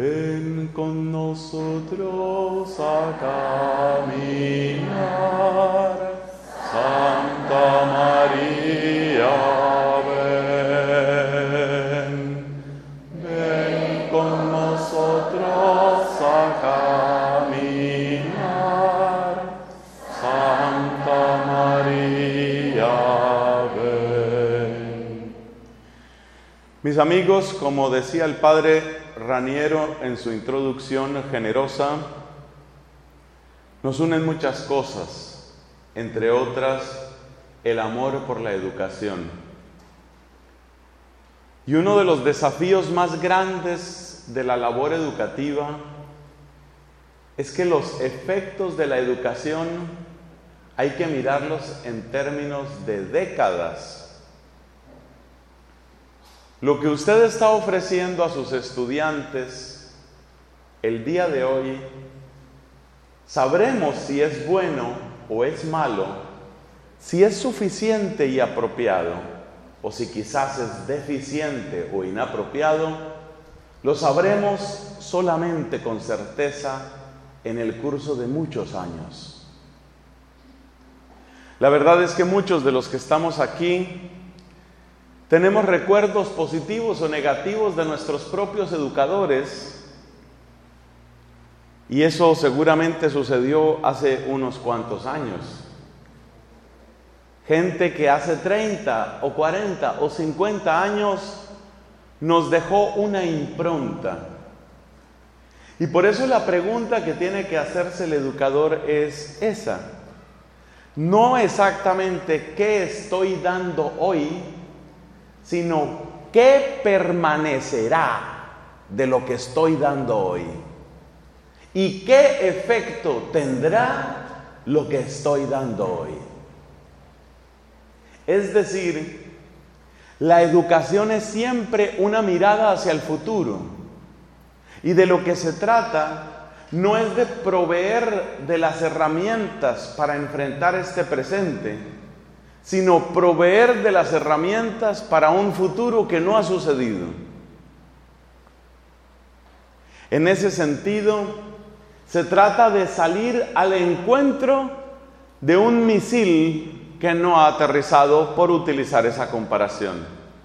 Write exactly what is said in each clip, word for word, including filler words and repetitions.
ven con nosotros a caminar. Santa María, ven, ven con nosotros a caminar. Santa María, ven. Mis amigos, como decía el padre Raniero en su introducción generosa, nos unen muchas cosas. Entre otras, el amor por la educación. Y uno de los desafíos más grandes de la labor educativa es que los efectos de la educación hay que mirarlos en términos de décadas. Lo que usted está ofreciendo a sus estudiantes el día de hoy, sabremos si es bueno o es malo, si es suficiente y apropiado, o si quizás es deficiente o inapropiado, lo sabremos solamente con certeza en el curso de muchos años. La verdad es que muchos de los que estamos aquí tenemos recuerdos positivos o negativos de nuestros propios educadores. Y eso seguramente sucedió hace unos cuantos años. Gente que hace treinta o cuarenta o cincuenta años nos dejó una impronta. Y por eso la pregunta que tiene que hacerse el educador es esa. No exactamente qué estoy dando hoy, sino qué permanecerá de lo que estoy dando hoy. ¿Y qué efecto tendrá lo que estoy dando hoy? Es decir, la educación es siempre una mirada hacia el futuro. Y de lo que se trata no es de proveer de las herramientas para enfrentar este presente, sino proveer de las herramientas para un futuro que no ha sucedido. En ese sentido, se trata de salir al encuentro de un misil que no ha aterrizado, por utilizar esa comparación.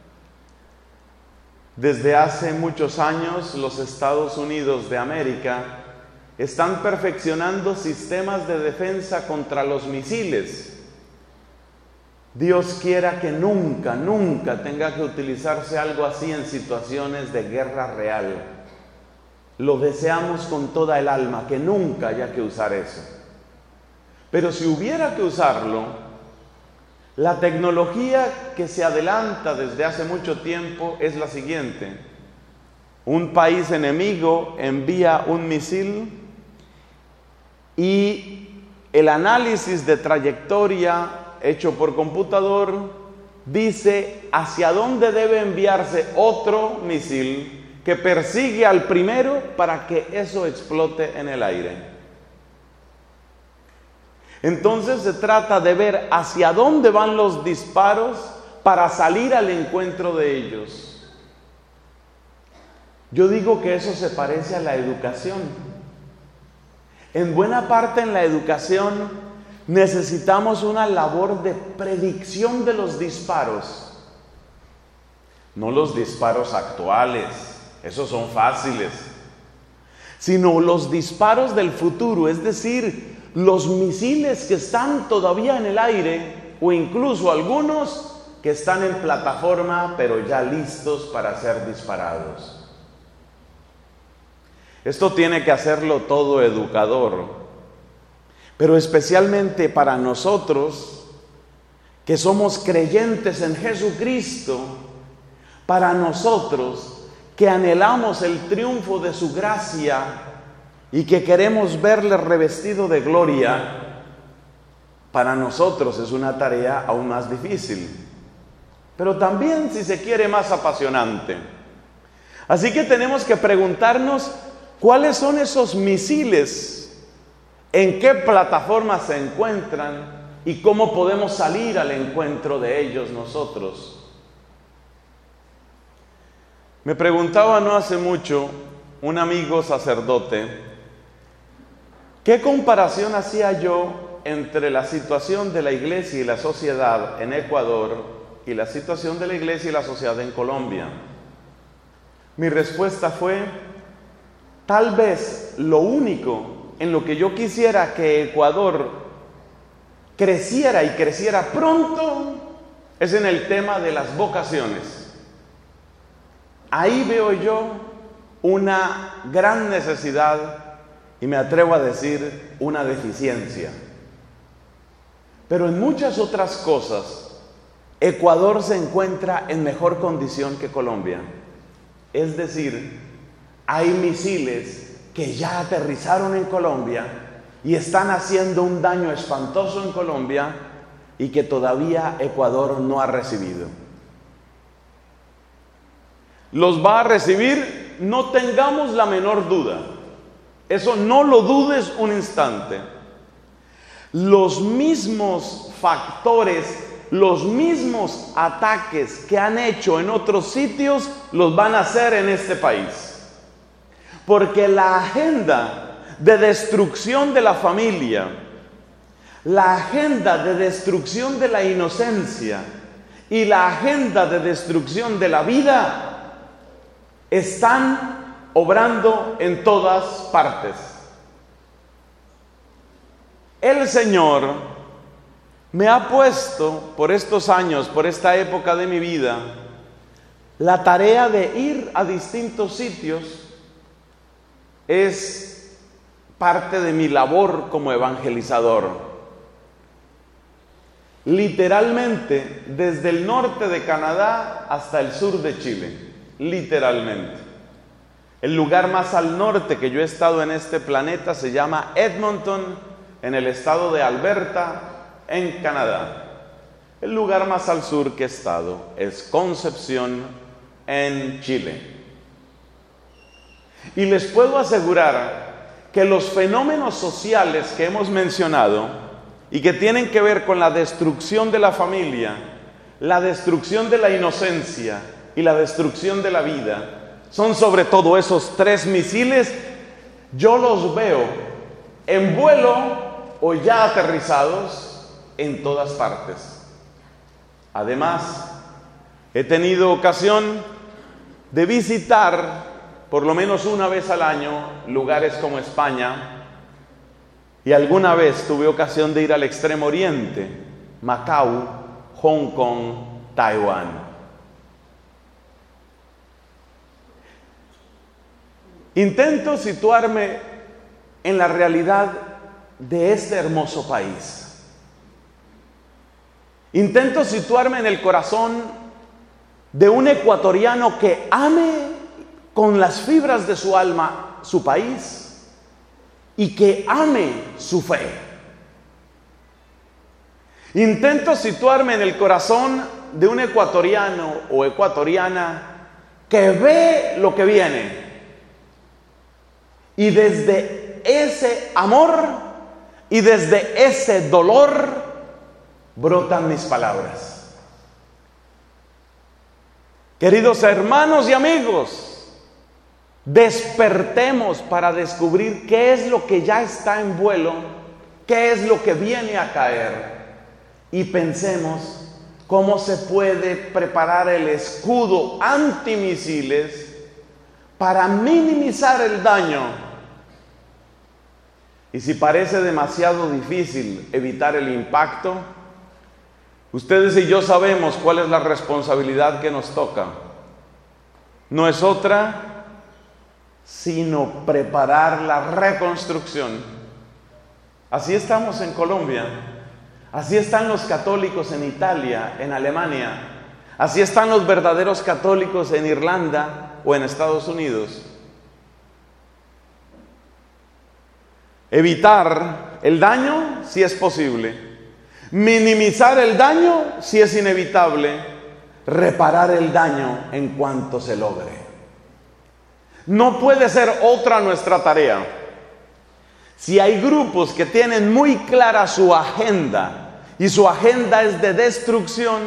Desde hace muchos años, los Estados Unidos de América están perfeccionando sistemas de defensa contra los misiles. Dios quiera que nunca, nunca tenga que utilizarse algo así en situaciones de guerra real. Lo deseamos con toda el alma, que nunca haya que usar eso. Pero si hubiera que usarlo, la tecnología que se adelanta desde hace mucho tiempo es la siguiente. Un país enemigo envía un misil y el análisis de trayectoria hecho por computador dice hacia dónde debe enviarse otro misil que persigue al primero para que eso explote en el aire. Entonces se trata de ver hacia dónde van los disparos para salir al encuentro de ellos. Yo digo que eso se parece a la educación. En buena parte en la educación necesitamos una labor de predicción de los disparos. No los disparos actuales, esos son fáciles, sino los disparos del futuro, es decir, los misiles que están todavía en el aire o incluso algunos que están en plataforma pero ya listos para ser disparados. Esto tiene que hacerlo todo educador, pero especialmente para nosotros que somos creyentes en Jesucristo, para nosotros que anhelamos el triunfo de su gracia y que queremos verle revestido de gloria, para nosotros es una tarea aún más difícil, pero también, si se quiere, más apasionante. Así que tenemos que preguntarnos cuáles son esos misiles, en qué plataforma se encuentran y cómo podemos salir al encuentro de ellos nosotros. Me preguntaba no hace mucho un amigo sacerdote, ¿qué comparación hacía yo entre la situación de la iglesia y la sociedad en Ecuador y la situación de la iglesia y la sociedad en Colombia? Mi respuesta fue, tal vez lo único en lo que yo quisiera que Ecuador creciera y creciera pronto es en el tema de las vocaciones. Ahí veo yo una gran necesidad y me atrevo a decir una deficiencia. Pero en muchas otras cosas, Ecuador se encuentra en mejor condición que Colombia. Es decir, hay misiles que ya aterrizaron en Colombia y están haciendo un daño espantoso en Colombia y que todavía Ecuador no ha recibido. ¿Los va a recibir? No tengamos la menor duda. Eso no lo dudes un instante. Los mismos factores, los mismos ataques que han hecho en otros sitios, los van a hacer en este país. Porque la agenda de destrucción de la familia, la agenda de destrucción de la inocencia y la agenda de destrucción de la vida están obrando en todas partes. El Señor me ha puesto por estos años, por esta época de mi vida, la tarea de ir a distintos sitios. Es parte de mi labor como evangelizador. Literalmente, desde el norte de Canadá hasta el sur de Chile. Literalmente. El lugar más al norte que yo he estado en este planeta se llama Edmonton, en el estado de Alberta, en Canadá. El lugar más al sur que he estado es Concepción, en Chile. Y les puedo asegurar que los fenómenos sociales que hemos mencionado y que tienen que ver con la destrucción de la familia, la destrucción de la inocencia y la destrucción de la vida, son sobre todo esos tres misiles. Yo los veo en vuelo o ya aterrizados en todas partes. Además, he tenido ocasión de visitar por lo menos una vez al año lugares como España, y alguna vez tuve ocasión de ir al Extremo Oriente, Macao, Hong Kong, Taiwán. Intento situarme en la realidad de este hermoso país. Intento situarme en el corazón de un ecuatoriano que ame con las fibras de su alma su país y que ame su fe. Intento situarme en el corazón de un ecuatoriano o ecuatoriana que ve lo que viene y desde ese amor y desde ese dolor brotan mis palabras. Queridos hermanos y amigos, despertemos para descubrir qué es lo que ya está en vuelo, qué es lo que viene a caer, y pensemos cómo se puede preparar el escudo antimisiles para minimizar el daño. Y si parece demasiado difícil evitar el impacto, ustedes y yo sabemos cuál es la responsabilidad que nos toca. No es otra sino preparar la reconstrucción. Así estamos en Colombia, así están los católicos en Italia, en Alemania, así están los verdaderos católicos en Irlanda o en Estados Unidos. Evitar el daño si es posible, minimizar el daño si es inevitable, reparar el daño en cuanto se logre. No puede ser otra nuestra tarea. Si hay grupos que tienen muy clara su agenda y su agenda es de destrucción,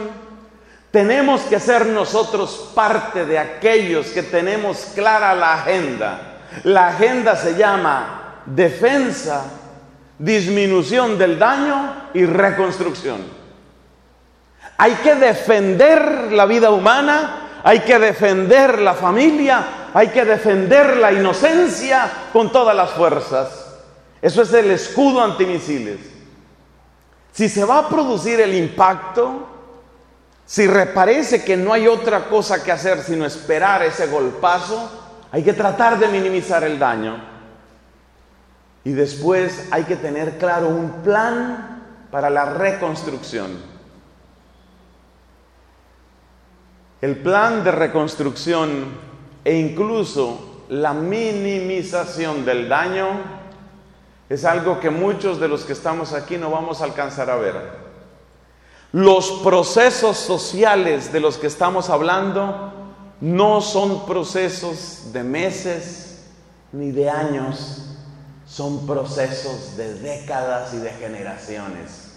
tenemos que ser nosotros parte de aquellos que tenemos clara la agenda, La agenda se llama defensa, disminución del daño y reconstrucción. Hay que defender la vida humana, hay que defender la familia, hay que defender la inocencia con todas las fuerzas. Eso es el escudo antimisiles. Si se va a producir el impacto, si parece que no hay otra cosa que hacer sino esperar ese golpazo, hay que tratar de minimizar el daño. Y después hay que tener claro un plan para la reconstrucción. El plan de reconstrucción e incluso la minimización del daño es algo que muchos de los que estamos aquí no vamos a alcanzar a ver. Los procesos sociales de los que estamos hablando no son procesos de meses ni de años, son procesos de décadas y de generaciones.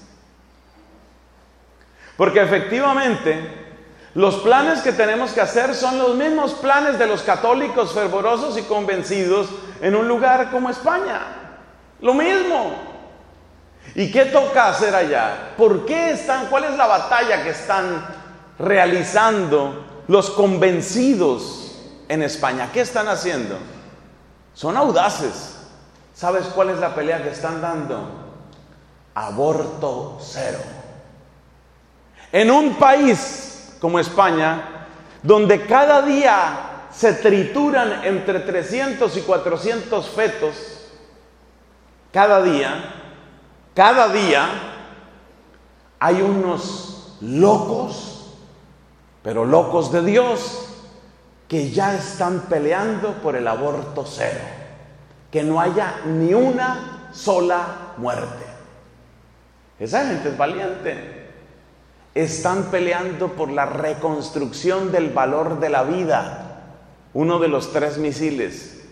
Porque efectivamente, los planes que tenemos que hacer son los mismos planes de los católicos fervorosos y convencidos en un lugar como España. Lo mismo. ¿Y qué toca hacer allá? ¿Por qué están? ¿Cuál es la batalla que están realizando los convencidos en España? ¿Qué están haciendo? Son audaces. ¿Sabes cuál es la pelea que están dando? Aborto cero. En un país como España, donde cada día se trituran entre trescientos y cuatrocientos fetos, cada día, cada día hay unos locos, pero locos de Dios, que ya están peleando por el aborto cero, que no haya ni una sola muerte. Esa gente es valiente. Están peleando por la reconstrucción del valor de la vida, uno de los tres misiles.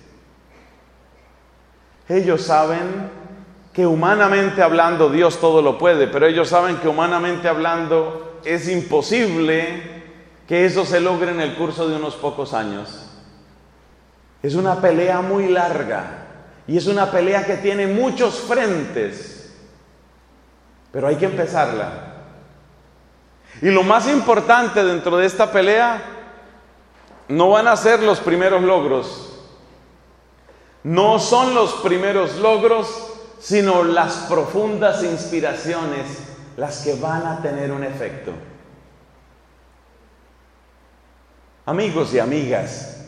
Ellos saben que humanamente hablando Dios todo lo puede, pero ellos saben que humanamente hablando es imposible que eso se logre en el curso de unos pocos años. Es una pelea muy larga y es una pelea que tiene muchos frentes, pero hay que empezarla. Y lo más importante dentro de esta pelea no van a ser los primeros logros, no son los primeros logros, sino las profundas inspiraciones las que van a tener un efecto. Amigos y amigas,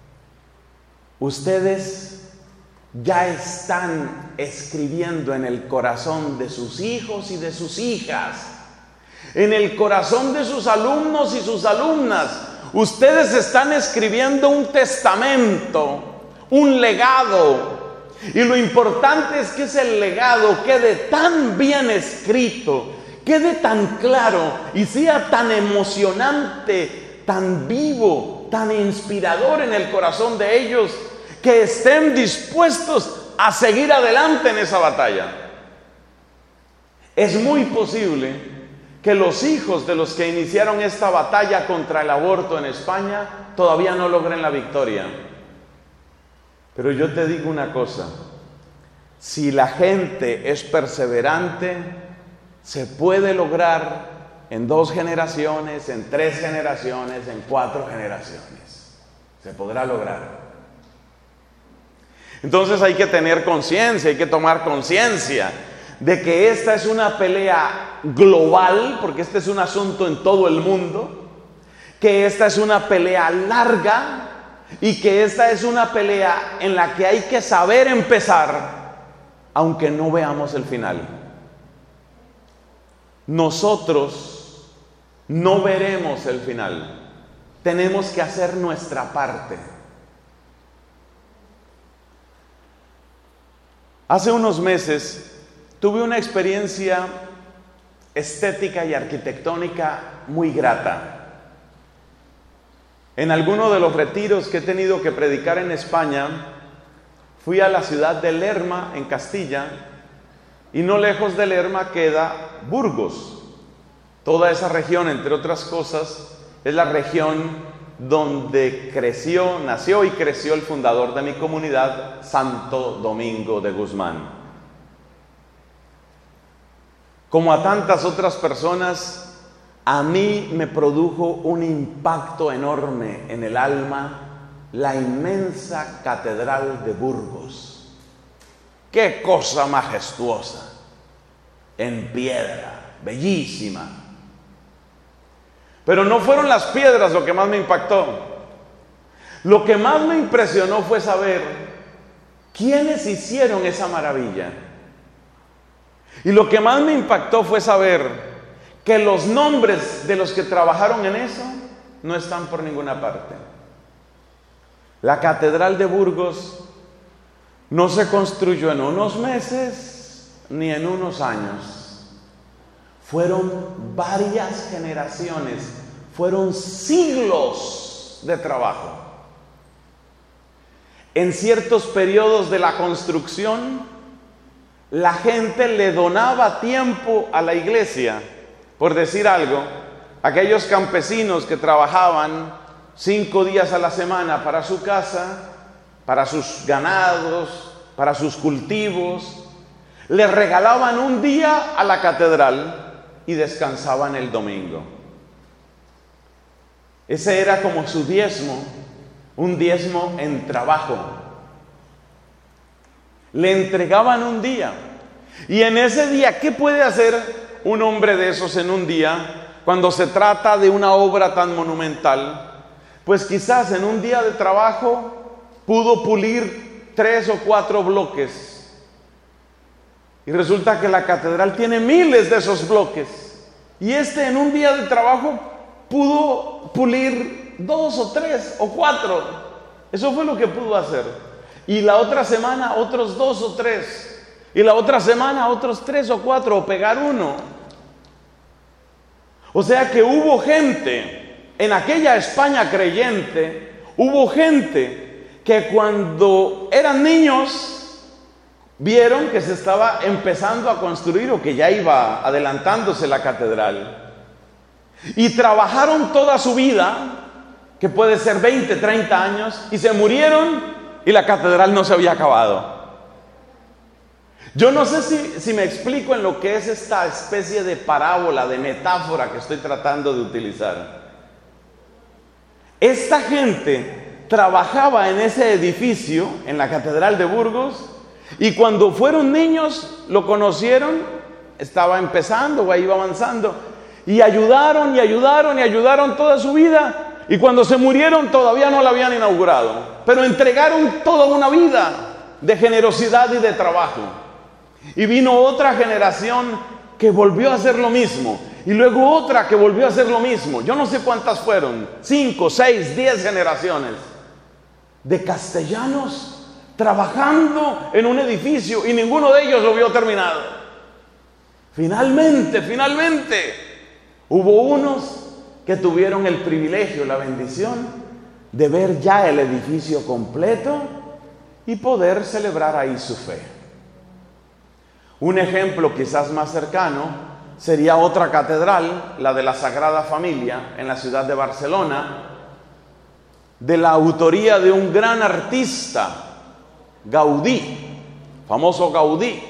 ustedes ya están escribiendo en el corazón de sus hijos y de sus hijas, en el corazón de sus alumnos y sus alumnas. Ustedes están escribiendo un testamento, un legado. Y lo importante es que ese legado quede tan bien escrito, quede tan claro y sea tan emocionante, tan vivo, tan inspirador en el corazón de ellos, que estén dispuestos a seguir adelante en esa batalla. Es muy posible que los hijos de los que iniciaron esta batalla contra el aborto en España todavía no logren la victoria. Pero yo te digo una cosa, si la gente es perseverante, se puede lograr en dos generaciones, en tres generaciones, en cuatro generaciones. Se podrá lograr. Entonces hay que tener conciencia, hay que tomar conciencia de que esta es una pelea global, porque este es un asunto en todo el mundo, que esta es una pelea larga y que esta es una pelea en la que hay que saber empezar, aunque no veamos el final. Nosotros no veremos el final. Tenemos que hacer nuestra parte. Hace unos meses tuve una experiencia estética y arquitectónica muy grata. En alguno de los retiros que he tenido que predicar en España, fui a la ciudad de Lerma, en Castilla, y no lejos de Lerma queda Burgos. Toda esa región, entre otras cosas, es la región donde creció, nació y creció el fundador de mi comunidad, Santo Domingo de Guzmán. Como a tantas otras personas, a mí me produjo un impacto enorme en el alma la inmensa Catedral de Burgos. ¡Qué cosa majestuosa! En piedra, bellísima. Pero no fueron las piedras lo que más me impactó. Lo que más me impresionó fue saber quiénes hicieron esa maravilla. Y lo que más me impactó fue saber que los nombres de los que trabajaron en eso no están por ninguna parte. La Catedral de Burgos no se construyó en unos meses ni en unos años. Fueron varias generaciones, fueron siglos de trabajo. En ciertos periodos de la construcción, la gente le donaba tiempo a la iglesia. Por decir algo, aquellos campesinos que trabajaban cinco días a la semana para su casa, para sus ganados, para sus cultivos, le regalaban un día a la catedral y descansaban el domingo. Ese era como su diezmo, un diezmo en trabajo. Le entregaban un día. Y en ese día, ¿qué puede hacer un hombre de esos en un día cuando se trata de una obra tan monumental? Pues quizás en un día de trabajo pudo pulir tres o cuatro bloques. Y resulta que la catedral tiene miles de esos bloques. Y este en un día de trabajo pudo pulir dos o tres o cuatro. Eso fue lo que pudo hacer. Y la otra semana otros dos o tres. Y la otra semana otros tres o cuatro, o pegar uno. O sea que hubo gente en aquella España creyente, hubo gente que cuando eran niños vieron que se estaba empezando a construir o que ya iba adelantándose la catedral. Y trabajaron toda su vida, que puede ser veinte, treinta años, y se murieron y la catedral no se había acabado. Yo no sé si, si me explico en lo que es esta especie de parábola, de metáfora que estoy tratando de utilizar. Esta gente trabajaba en ese edificio, en la Catedral de Burgos, y cuando fueron niños, lo conocieron, estaba empezando o iba avanzando, y ayudaron y ayudaron y ayudaron toda su vida, y cuando se murieron todavía no la habían inaugurado, pero entregaron toda una vida de generosidad y de trabajo. Y vino otra generación que volvió a hacer lo mismo, y luego otra que volvió a hacer lo mismo. Yo no sé cuántas fueron, cinco, seis, diez generaciones de castellanos trabajando en un edificio, y ninguno de ellos lo vio terminado. Finalmente, finalmente, hubo unos que tuvieron el privilegio, la bendición de ver ya el edificio completo y poder celebrar ahí su fe. Un ejemplo quizás más cercano sería otra catedral, la de la Sagrada Familia, en la ciudad de Barcelona, de la autoría de un gran artista, Gaudí, famoso Gaudí.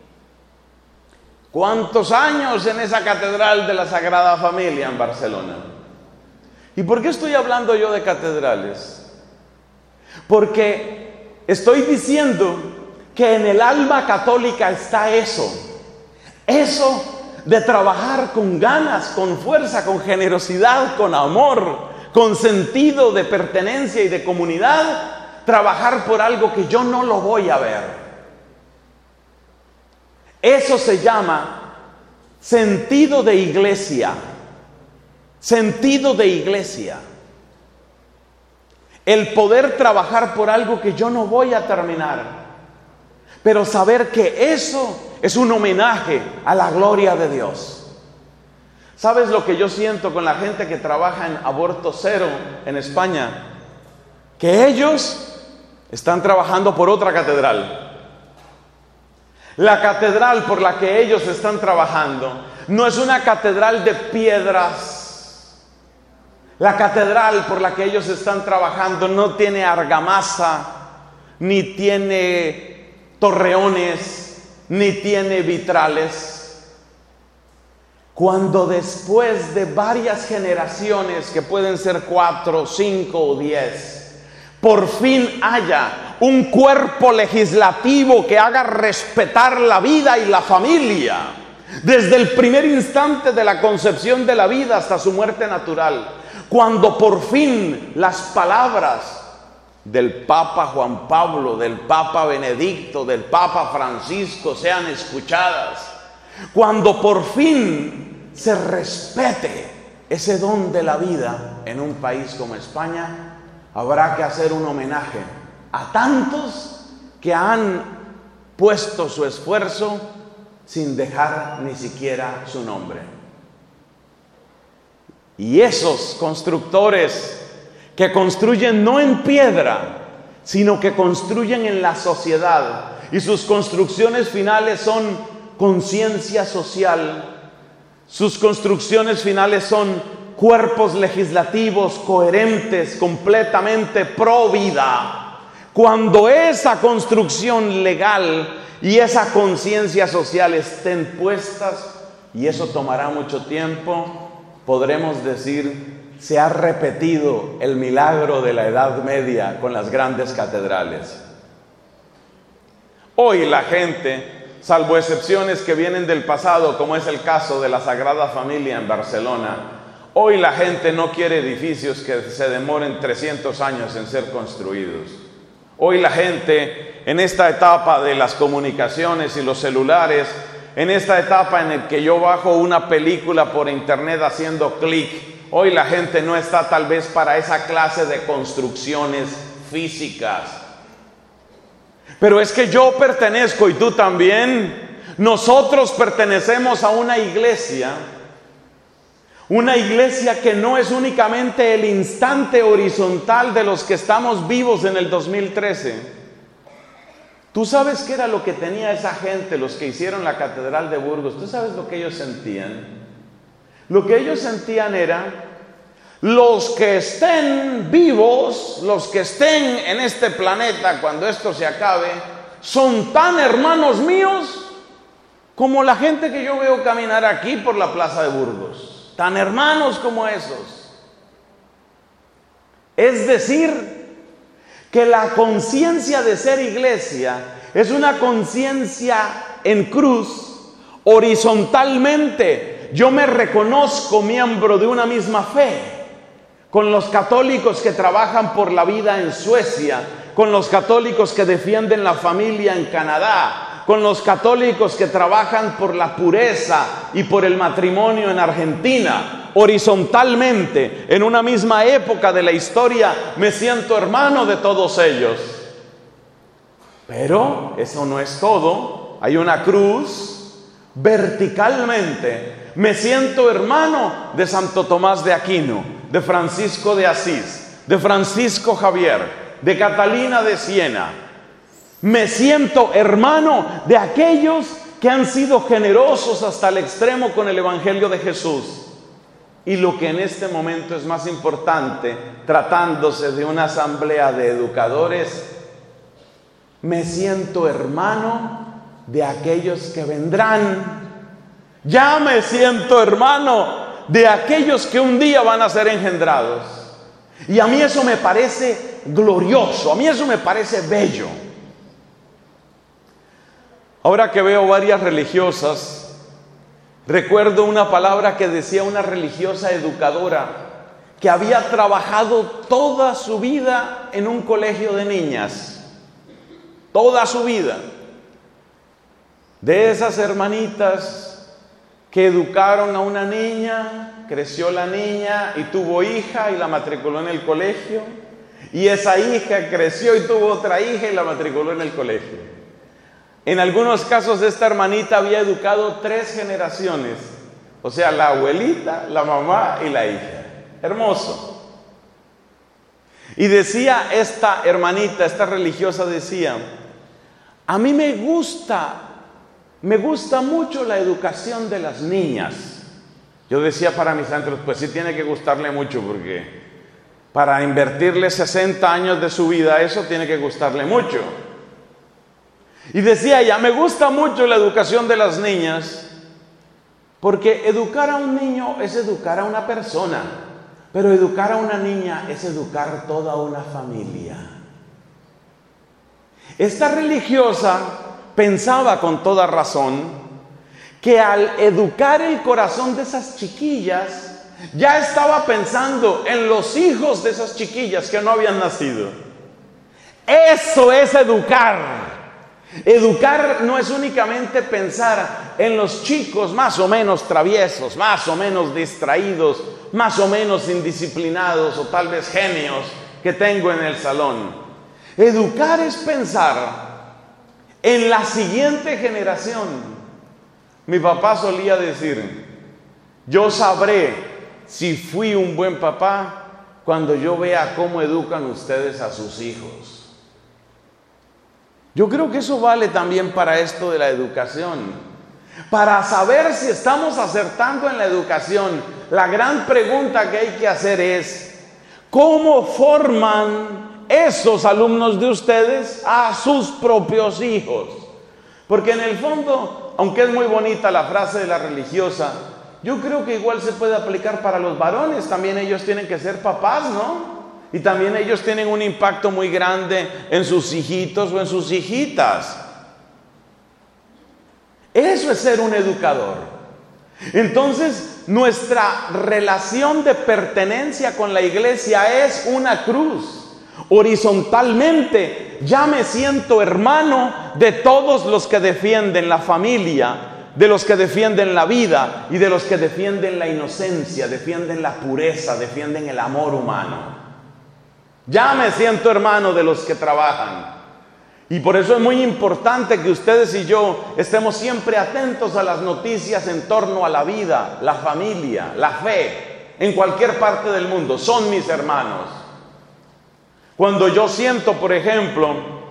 ¿Cuántos años en esa catedral de la Sagrada Familia en Barcelona? ¿Y por qué estoy hablando yo de catedrales? Porque estoy diciendo que en el alma católica está eso, eso de trabajar con ganas, con fuerza, con generosidad, con amor, con sentido de pertenencia y de comunidad, trabajar por algo que yo no lo voy a ver. Eso se llama sentido de iglesia, sentido de iglesia. El poder trabajar por algo que yo no voy a terminar, pero saber que eso es un homenaje a la gloria de Dios. ¿Sabes lo que yo siento con la gente que trabaja en Aborto Cero en España? Que ellos están trabajando por otra catedral. La catedral por la que ellos están trabajando no es una catedral de piedras. La catedral por la que ellos están trabajando no tiene argamasa, ni tiene torreones, ni tiene vitrales. Cuando después de varias generaciones, que pueden ser cuatro, cinco o diez, por fin haya un cuerpo legislativo que haga respetar la vida y la familia, desde el primer instante de la concepción de la vida hasta su muerte natural, cuando por fin las palabras del Papa Juan Pablo, del Papa Benedicto, del Papa Francisco sean escuchadas, cuando por fin se respete ese don de la vida en un país como España, habrá que hacer un homenaje a tantos que han puesto su esfuerzo sin dejar ni siquiera su nombre. Y esos constructores que construyen no en piedra, sino que construyen en la sociedad, y sus construcciones finales son conciencia social, sus construcciones finales son cuerpos legislativos coherentes, completamente pro vida. Cuando esa construcción legal y esa conciencia social estén puestas, y eso tomará mucho tiempo, podremos decir, se ha repetido el milagro de la Edad Media con las grandes catedrales. Hoy la gente, salvo excepciones que vienen del pasado, como es el caso de la Sagrada Familia en Barcelona, hoy la gente no quiere edificios que se demoren trescientos años en ser construidos. Hoy la gente, en esta etapa de las comunicaciones y los celulares, en esta etapa en la que yo bajo una película por internet haciendo clic, hoy la gente no está tal vez para esa clase de construcciones físicas. Pero es que yo pertenezco y tú también. Nosotros pertenecemos a una iglesia, una iglesia que no es únicamente el instante horizontal de los que estamos vivos en el dos mil trece. ¿Tú sabes qué era lo que tenía esa gente, los que hicieron la Catedral de Burgos? ¿Tú sabes lo que ellos sentían? Lo que ellos sentían era, los que estén vivos, los que estén en este planeta cuando esto se acabe, son tan hermanos míos como la gente que yo veo caminar aquí por la Plaza de Burgos. Tan hermanos como esos. Es decir, que la conciencia de ser iglesia es una conciencia en cruz, horizontalmente. Yo me reconozco miembro de una misma fe, con los católicos que trabajan por la vida en Suecia, con los católicos que defienden la familia en Canadá, con los católicos que trabajan por la pureza y por el matrimonio en Argentina. Horizontalmente, en una misma época de la historia, me siento hermano de todos ellos. Pero eso no es todo. Hay una cruz. Verticalmente, me siento hermano de Santo Tomás de Aquino, de Francisco de Asís, de Francisco Javier, de Catalina de Siena. Me siento hermano de aquellos que han sido generosos hasta el extremo con el Evangelio de Jesús. Y lo que en este momento es más importante, tratándose de una asamblea de educadores, me siento hermano de aquellos que vendrán. Ya me siento hermano de aquellos que un día van a ser engendrados. Y a mí eso me parece glorioso, a mí eso me parece bello. Ahora que veo varias religiosas, recuerdo una palabra que decía una religiosa educadora que había trabajado toda su vida en un colegio de niñas. Toda su vida. De esas hermanitas que educaron a una niña, creció la niña y tuvo hija y la matriculó en el colegio. Y esa hija creció y tuvo otra hija y la matriculó en el colegio. En algunos casos esta hermanita había educado tres generaciones, o sea, la abuelita, la mamá y la hija. Hermoso. Y decía esta hermanita, esta religiosa decía, a mí me gusta, me gusta mucho la educación de las niñas. Yo decía para mis antros, pues sí tiene que gustarle mucho, porque para invertirle sesenta años de su vida, eso tiene que gustarle mucho. Y decía ella, me gusta mucho la educación de las niñas, porque educar a un niño es educar a una persona, pero educar a una niña es educar toda una familia. Esta religiosa pensaba con toda razón que al educar el corazón de esas chiquillas, ya estaba pensando en los hijos de esas chiquillas que no habían nacido. Eso es educar. Educar no es únicamente pensar en los chicos más o menos traviesos, más o menos distraídos, más o menos indisciplinados o tal vez genios que tengo en el salón. Educar es pensar en la siguiente generación. Mi papá solía decir, yo sabré si fui un buen papá cuando yo vea cómo educan ustedes a sus hijos. Yo creo que eso vale también para esto de la educación. Para saber si estamos acertando en la educación, la gran pregunta que hay que hacer es, ¿cómo forman esos alumnos de ustedes a sus propios hijos? Porque en el fondo, aunque es muy bonita la frase de la religiosa, yo creo que igual se puede aplicar para los varones. También ellos tienen que ser papás, ¿no? Y también ellos tienen un impacto muy grande en sus hijitos o en sus hijitas. Eso es ser un educador. Entonces, nuestra relación de pertenencia con la iglesia es una cruz. Horizontalmente, ya me siento hermano de todos los que defienden la familia, de los que defienden la vida y de los que defienden la inocencia, defienden la pureza, defienden el amor humano. Ya me siento hermano de los que trabajan. Y por eso es muy importante que ustedes y yo estemos siempre atentos a las noticias en torno a la vida, la familia, la fe, en cualquier parte del mundo. Son mis hermanos. Cuando yo siento, por ejemplo,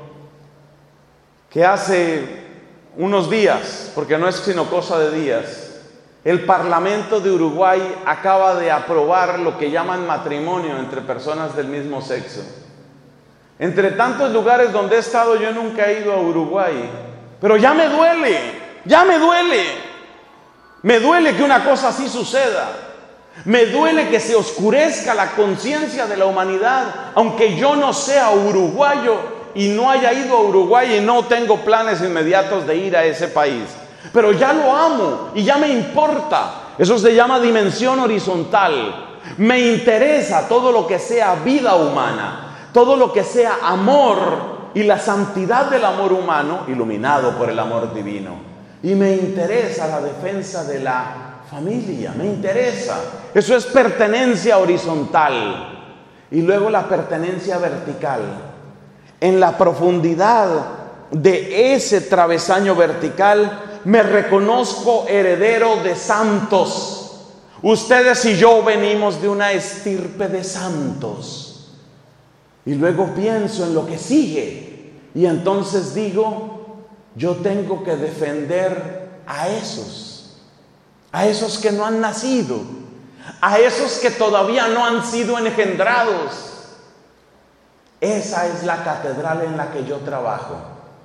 que hace unos días, porque no es sino cosa de días, el Parlamento de Uruguay acaba de aprobar lo que llaman matrimonio entre personas del mismo sexo. Entre tantos lugares donde he estado, yo nunca he ido a Uruguay, pero ya me duele, ya me duele. Me duele que una cosa así suceda. Me duele que se oscurezca la conciencia de la humanidad, aunque yo no sea uruguayo y no haya ido a Uruguay y no tengo planes inmediatos de ir a ese país. Pero ya lo amo y ya me importa. Eso se llama dimensión horizontal. Me interesa todo lo que sea vida humana, todo lo que sea amor y la santidad del amor humano iluminado por el amor divino. Y me interesa la defensa de la familia, me interesa. Eso es pertenencia horizontal. Y luego la pertenencia vertical. En la profundidad de ese travesaño vertical me reconozco heredero de santos. Ustedes y yo venimos de una estirpe de santos. Y luego pienso en lo que sigue. Y entonces digo, yo tengo que defender a esos. A esos que no han nacido. A esos que todavía no han sido engendrados. Esa es la catedral en la que yo trabajo.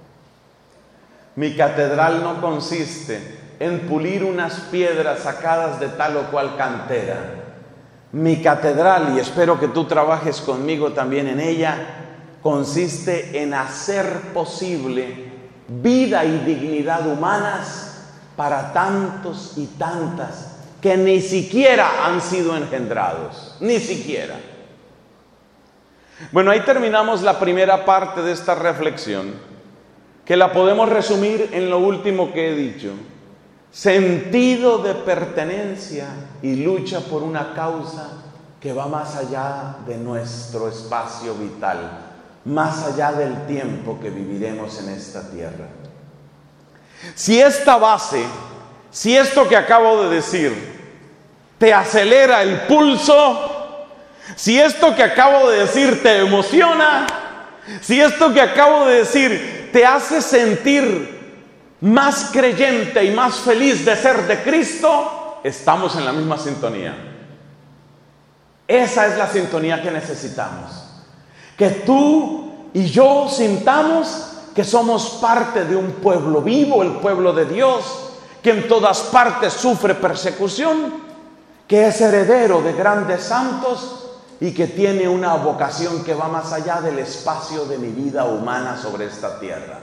Mi catedral no consiste en pulir unas piedras sacadas de tal o cual cantera. Mi catedral, y espero que tú trabajes conmigo también en ella, consiste en hacer posible vida y dignidad humanas para tantos y tantas que ni siquiera han sido engendrados, ni siquiera. Bueno, ahí terminamos la primera parte de esta reflexión, que la podemos resumir en lo último que he dicho. Sentido de pertenencia y lucha por una causa que va más allá de nuestro espacio vital, más allá del tiempo que viviremos en esta tierra. Si esta base, si esto que acabo de decir te acelera el pulso, si esto que acabo de decir te emociona, si esto que acabo de decir te hace sentir más creyente y más feliz de ser de Cristo, estamos en la misma sintonía. Esa es la sintonía que necesitamos. Que tú y yo sintamos que somos parte de un pueblo vivo, el pueblo de Dios, que en todas partes sufre persecución, que es heredero de grandes santos y que tiene una vocación que va más allá del espacio de mi vida humana sobre esta tierra.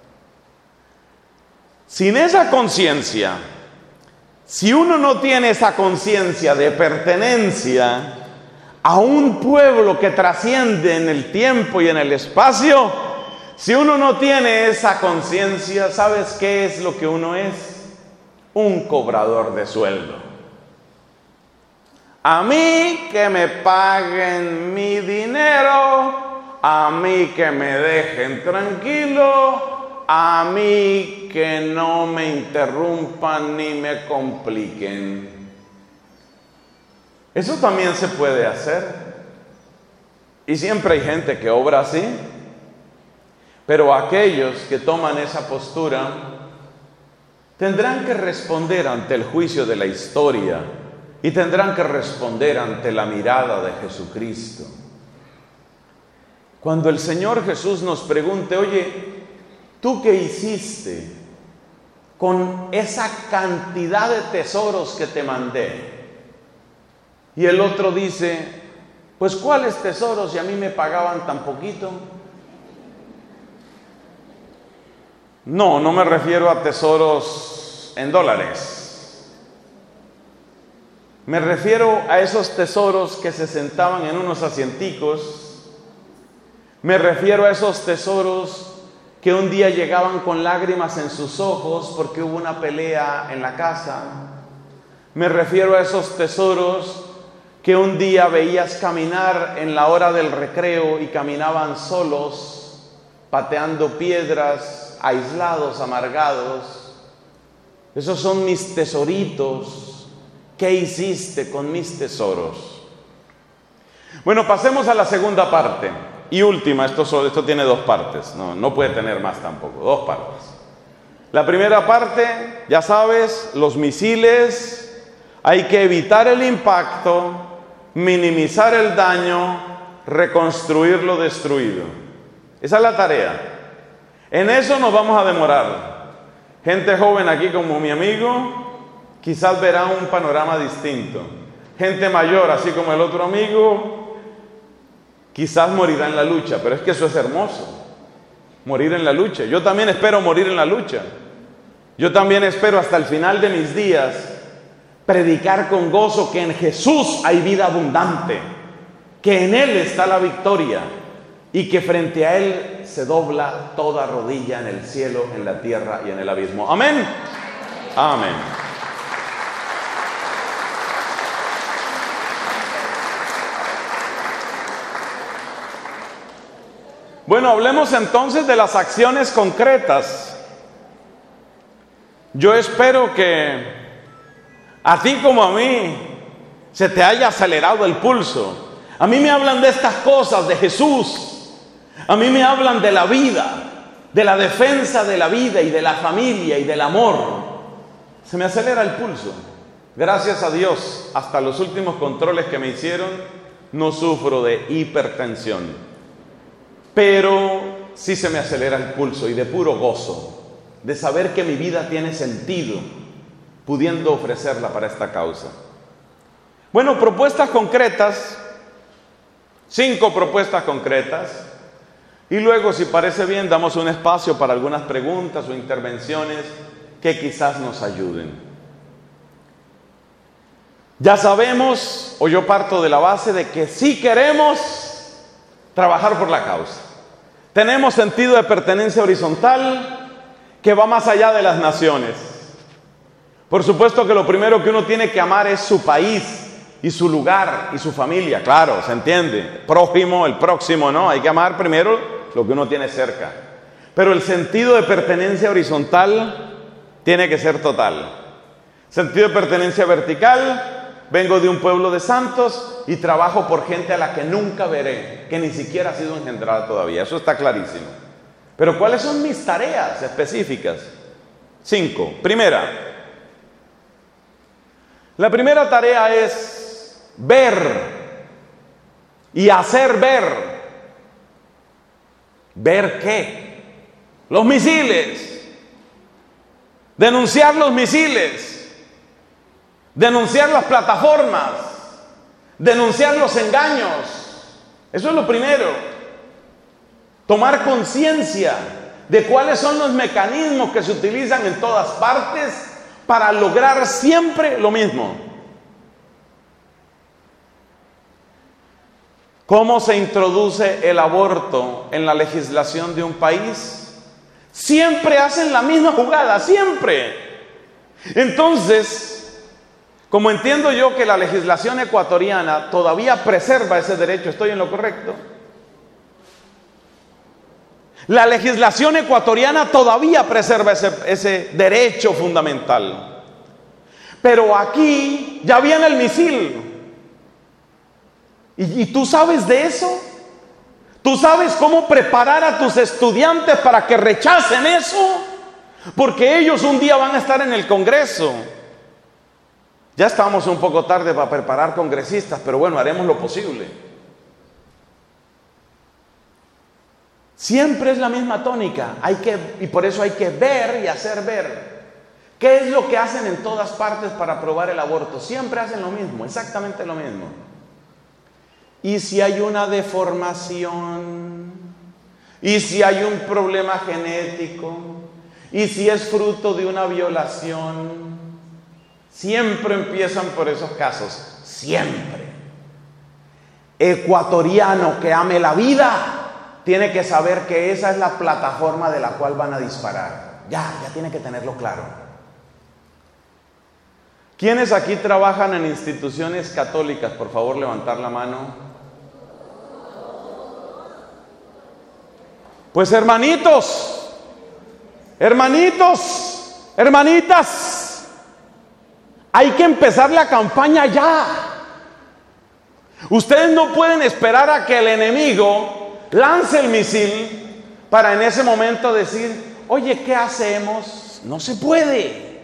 Sin esa conciencia, si uno no tiene esa conciencia de pertenencia a un pueblo que trasciende en el tiempo y en el espacio, si uno no tiene esa conciencia, ¿sabes qué es lo que uno es? Un cobrador de sueldo. A mí que me paguen mi dinero, a mí que me dejen tranquilo, a mí que no me interrumpan ni me compliquen. Eso también se puede hacer. Y siempre hay gente que obra así. Pero aquellos que toman esa postura tendrán que responder ante el juicio de la historia y tendrán que responder ante la mirada de Jesucristo. Cuando el Señor Jesús nos pregunte, oye, ¿tú qué hiciste con esa cantidad de tesoros que te mandé? Y el otro dice, pues ¿cuáles tesoros si a mí me pagaban tan poquito? No, no me refiero a tesoros en dólares. Me refiero a esos tesoros que se sentaban en unos asienticos. Me refiero a esos tesoros que un día llegaban con lágrimas en sus ojos porque hubo una pelea en la casa. Me refiero a esos tesoros que un día veías caminar en la hora del recreo y caminaban solos, pateando piedras, aislados, amargados. Esos son mis tesoritos. ¿Qué hiciste con mis tesoros? Bueno, pasemos a la segunda parte y última. Esto, solo, esto tiene dos partes, no, no puede tener más tampoco, dos partes. La primera parte, ya sabes, los misiles, hay que evitar el impacto, minimizar el daño, reconstruir lo destruido. Esa es la tarea. En eso nos vamos a demorar. Gente joven aquí como mi amigo, quizás verá un panorama distinto. Gente mayor, así como el otro amigo, quizás morirá en la lucha, pero es que eso es hermoso, morir en la lucha. Yo también espero morir en la lucha. Yo también espero hasta el final de mis días predicar con gozo que en Jesús hay vida abundante, que en Él está la victoria y que frente a Él se dobla toda rodilla en el cielo, en la tierra y en el abismo. Amén. Amén. Bueno, hablemos entonces de las acciones concretas. Yo espero que a ti como a mí se te haya acelerado el pulso. A mí me hablan de estas cosas, de Jesús. A mí me hablan de la vida, de la defensa de la vida y de la familia y del amor. Se me acelera el pulso. Gracias a Dios, hasta los últimos controles que me hicieron, no sufro de hipertensión. Pero sí se me acelera el pulso y de puro gozo, de saber que mi vida tiene sentido, pudiendo ofrecerla para esta causa. Bueno, propuestas concretas, cinco propuestas concretas. Y luego, si parece bien, damos un espacio para algunas preguntas o intervenciones que quizás nos ayuden. Ya sabemos, o yo parto de la base de que sí queremos trabajar por la causa. Tenemos sentido de pertenencia horizontal que va más allá de las naciones. Por supuesto que lo primero que uno tiene que amar es su país y su lugar y su familia. Claro, se entiende. Prójimo, el próximo, ¿no? Hay que amar primero lo que uno tiene cerca. Pero el sentido de pertenencia horizontal tiene que ser total. Sentido de pertenencia vertical, vengo de un pueblo de santos y trabajo por gente a la que nunca veré, que ni siquiera ha sido engendrada todavía. Eso está clarísimo. Pero ¿cuáles son mis tareas específicas? Cinco. Primera, La primera tarea es ver y hacer ver. ¿Ver qué? Los misiles. Denunciar los misiles. Denunciar las plataformas. Denunciar los engaños. Eso es lo primero. Tomar conciencia de cuáles son los mecanismos que se utilizan en todas partes para lograr siempre lo mismo. ¿Cómo se introduce el aborto en la legislación de un país? Siempre hacen la misma jugada, siempre. Entonces, como entiendo yo que la legislación ecuatoriana todavía preserva ese derecho, ¿estoy en lo correcto? La legislación ecuatoriana todavía preserva ese, ese derecho fundamental. Pero aquí ya viene el misil. ¿Y, y tú sabes de eso? ¿Tú sabes cómo preparar a tus estudiantes para que rechacen eso? Porque ellos un día van a estar en el Congreso. Ya estamos un poco tarde para preparar congresistas, pero bueno, haremos lo posible. Siempre es la misma tónica, hay que, y por eso hay que ver y hacer ver. ¿Qué es lo que hacen en todas partes para aprobar el aborto? Siempre hacen lo mismo, exactamente lo mismo. ¿Y si hay una deformación? ¿Y si hay un problema genético? ¿Y si es fruto de una violación? Siempre empiezan por esos casos, siempre. Ecuatoriano que ame la vida tiene que saber que esa es la plataforma de la cual van a disparar. Ya, ya tiene que tenerlo claro. ¿Quiénes aquí trabajan en instituciones católicas? Por favor, levantar la mano. Pues hermanitos, hermanitos, hermanitas, hay que empezar la campaña ya. Ustedes no pueden esperar a que el enemigo lance el misil para en ese momento decir, oye, ¿qué hacemos? No se puede.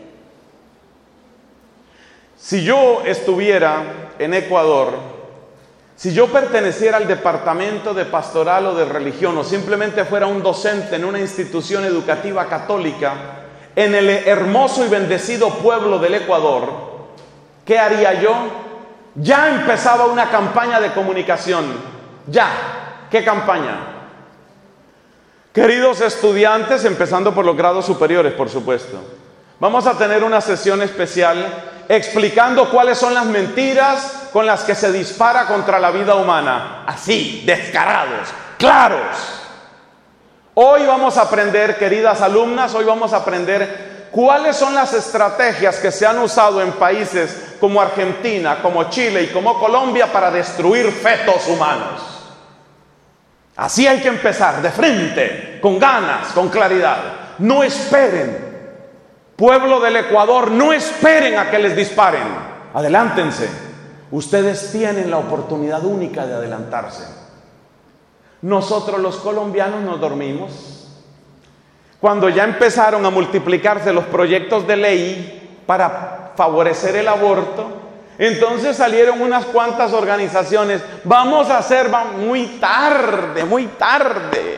Si yo estuviera en Ecuador, si yo perteneciera al departamento de pastoral o de religión, o simplemente fuera un docente en una institución educativa católica, en el hermoso y bendecido pueblo del Ecuador, ¿qué haría yo? Ya empezaba una campaña de comunicación. Ya. ¿Qué campaña? Queridos estudiantes, empezando por los grados superiores, por supuesto, vamos a tener una sesión especial explicando cuáles son las mentiras con las que se dispara contra la vida humana. Así, descarados, claros. Hoy vamos a aprender, queridas alumnas, hoy vamos a aprender cuáles son las estrategias que se han usado en países como Argentina, como Chile y como Colombia para destruir fetos humanos. Así hay que empezar, de frente, con ganas, con claridad. No esperen, pueblo del Ecuador, no esperen a que les disparen. Adelántense. Ustedes tienen la oportunidad única de adelantarse. Nosotros los colombianos nos dormimos. Cuando ya empezaron a multiplicarse los proyectos de ley para favorecer el aborto, entonces salieron unas cuantas organizaciones. Vamos a hacer muy tarde, muy tarde.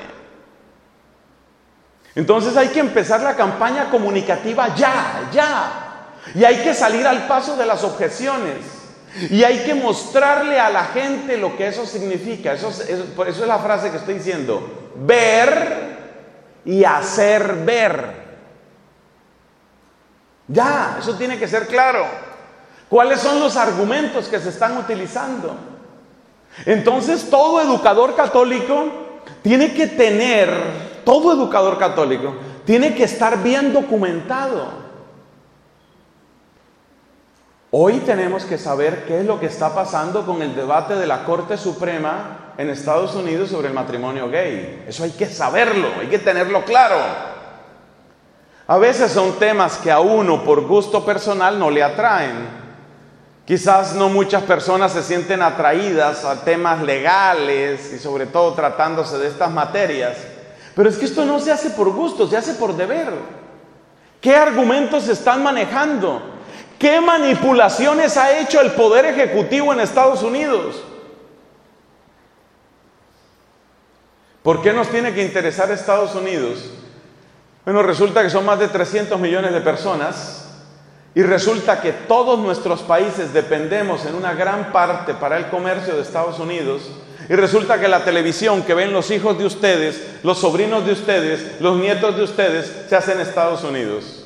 Entonces hay que empezar la campaña comunicativa ya, ya. Y hay que salir al paso de las objeciones. Y hay que mostrarle a la gente lo que eso significa. Eso, eso, por eso es la frase que estoy diciendo. Ver y hacer ver. Ya, eso tiene que ser claro. ¿Cuáles son los argumentos que se están utilizando? Entonces, todo educador católico tiene que tener, todo educador católico tiene que estar bien documentado. Hoy tenemos que saber qué es lo que está pasando con el debate de la Corte Suprema en Estados Unidos sobre el matrimonio gay. Eso hay que saberlo, hay que tenerlo claro. A veces son temas que a uno por gusto personal no le atraen. Quizás no muchas personas se sienten atraídas a temas legales y sobre todo tratándose de estas materias. Pero es que esto no se hace por gusto, se hace por deber. ¿Qué argumentos se están manejando? ¿Qué manipulaciones ha hecho el Poder Ejecutivo en Estados Unidos? ¿Por qué nos tiene que interesar Estados Unidos? Bueno, resulta que son más de trescientos millones de personas y resulta que todos nuestros países dependemos en una gran parte para el comercio de Estados Unidos y resulta que la televisión que ven los hijos de ustedes, los sobrinos de ustedes, los nietos de ustedes, se hace en Estados Unidos.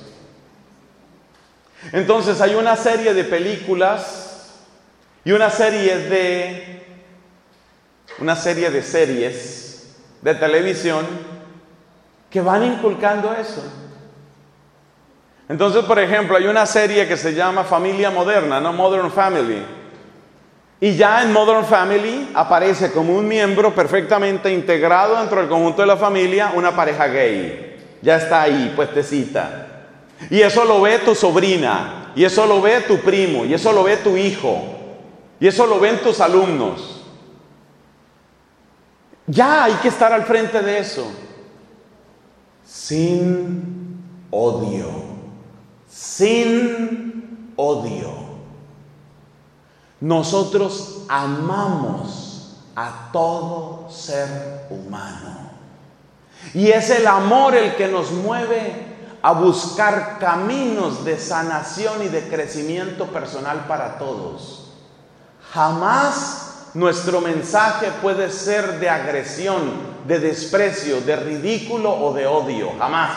Entonces hay una serie de películas y una serie de una serie de series de televisión que van inculcando eso. Entonces, por ejemplo, hay una serie que se llama Familia Moderna, ¿no? Modern Family. Y ya en Modern Family aparece como un miembro perfectamente integrado dentro del conjunto de la familia una pareja gay. Ya está ahí, puestecita. Y eso lo ve tu sobrina, y eso lo ve tu primo, y eso lo ve tu hijo, y eso lo ven tus alumnos. Ya hay que estar al frente de eso. Sin odio, sin odio. Nosotros amamos a todo ser humano. Y es el amor el que nos mueve a buscar caminos de sanación y de crecimiento personal para todos. Jamás nuestro mensaje puede ser de agresión, de desprecio, de ridículo o de odio. Jamás.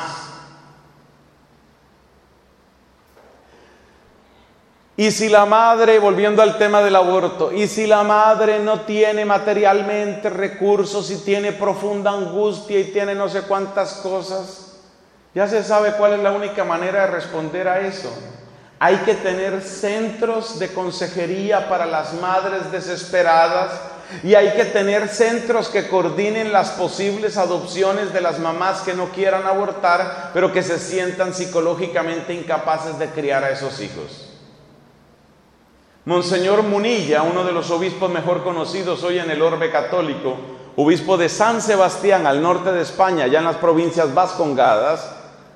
Y si la madre, volviendo al tema del aborto, y si la madre no tiene materialmente recursos y tiene profunda angustia y tiene no sé cuántas cosas, ya se sabe cuál es la única manera de responder a eso. Hay que tener centros de consejería para las madres desesperadas y hay que tener centros que coordinen las posibles adopciones de las mamás que no quieran abortar, pero que se sientan psicológicamente incapaces de criar a esos hijos. Monseñor Munilla, uno de los obispos mejor conocidos hoy en el orbe católico, obispo de San Sebastián, al norte de España, ya en las provincias vascongadas,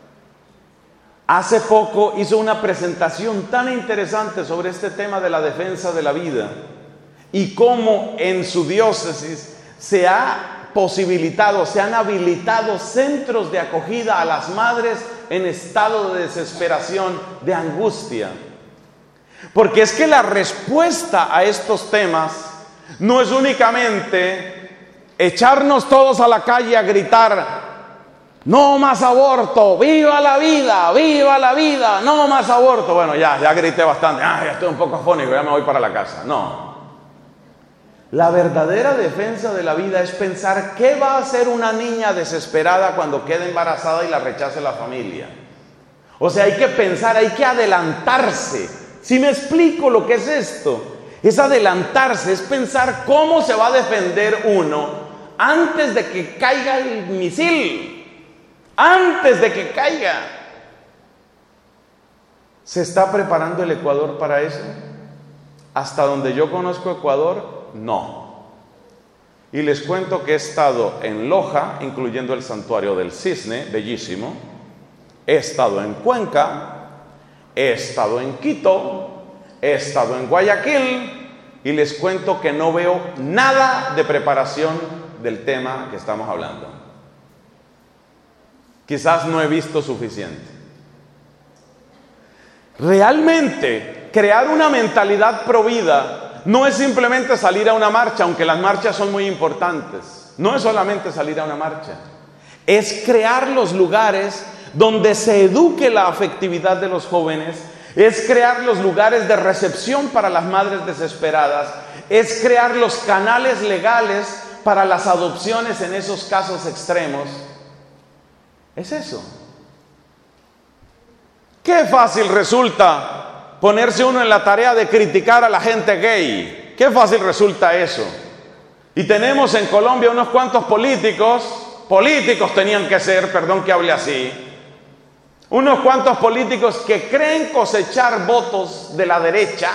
hace poco hizo una presentación tan interesante sobre este tema de la defensa de la vida y cómo en su diócesis se ha posibilitado, se han habilitado centros de acogida a las madres en estado de desesperación, de angustia. Porque es que la respuesta a estos temas no es únicamente echarnos todos a la calle a gritar no más aborto, viva la vida, viva la vida, no más aborto. Bueno, ya, ya grité bastante, ah, ya estoy un poco afónico, ya me voy para la casa. No. La verdadera defensa de la vida es pensar qué va a hacer una niña desesperada cuando quede embarazada y la rechace la familia. O sea, hay que pensar, hay que adelantarse. Si me explico lo que es esto, es adelantarse, es pensar cómo se va a defender uno antes de que caiga el misil. Antes de que caiga. ¿Se está preparando el Ecuador para eso? Hasta donde yo conozco Ecuador, no. Y les cuento que he estado en Loja, incluyendo el Santuario del Cisne, bellísimo. He estado en Cuenca, he estado en Quito, he estado en Guayaquil y les cuento que no veo nada de preparación del tema que estamos hablando. Quizás no he visto suficiente. Realmente, crear una mentalidad provida no es simplemente salir a una marcha, aunque las marchas son muy importantes. No es solamente salir a una marcha. Es crear los lugares donde se eduque la afectividad de los jóvenes. Es crear los lugares de recepción para las madres desesperadas. Es crear los canales legales para las adopciones en esos casos extremos. Es eso. Qué fácil resulta ponerse uno en la tarea de criticar a la gente gay. Qué fácil resulta eso. Y tenemos en Colombia unos cuantos políticos, políticos tenían que ser, perdón que hable así, unos cuantos políticos que creen cosechar votos de la derecha,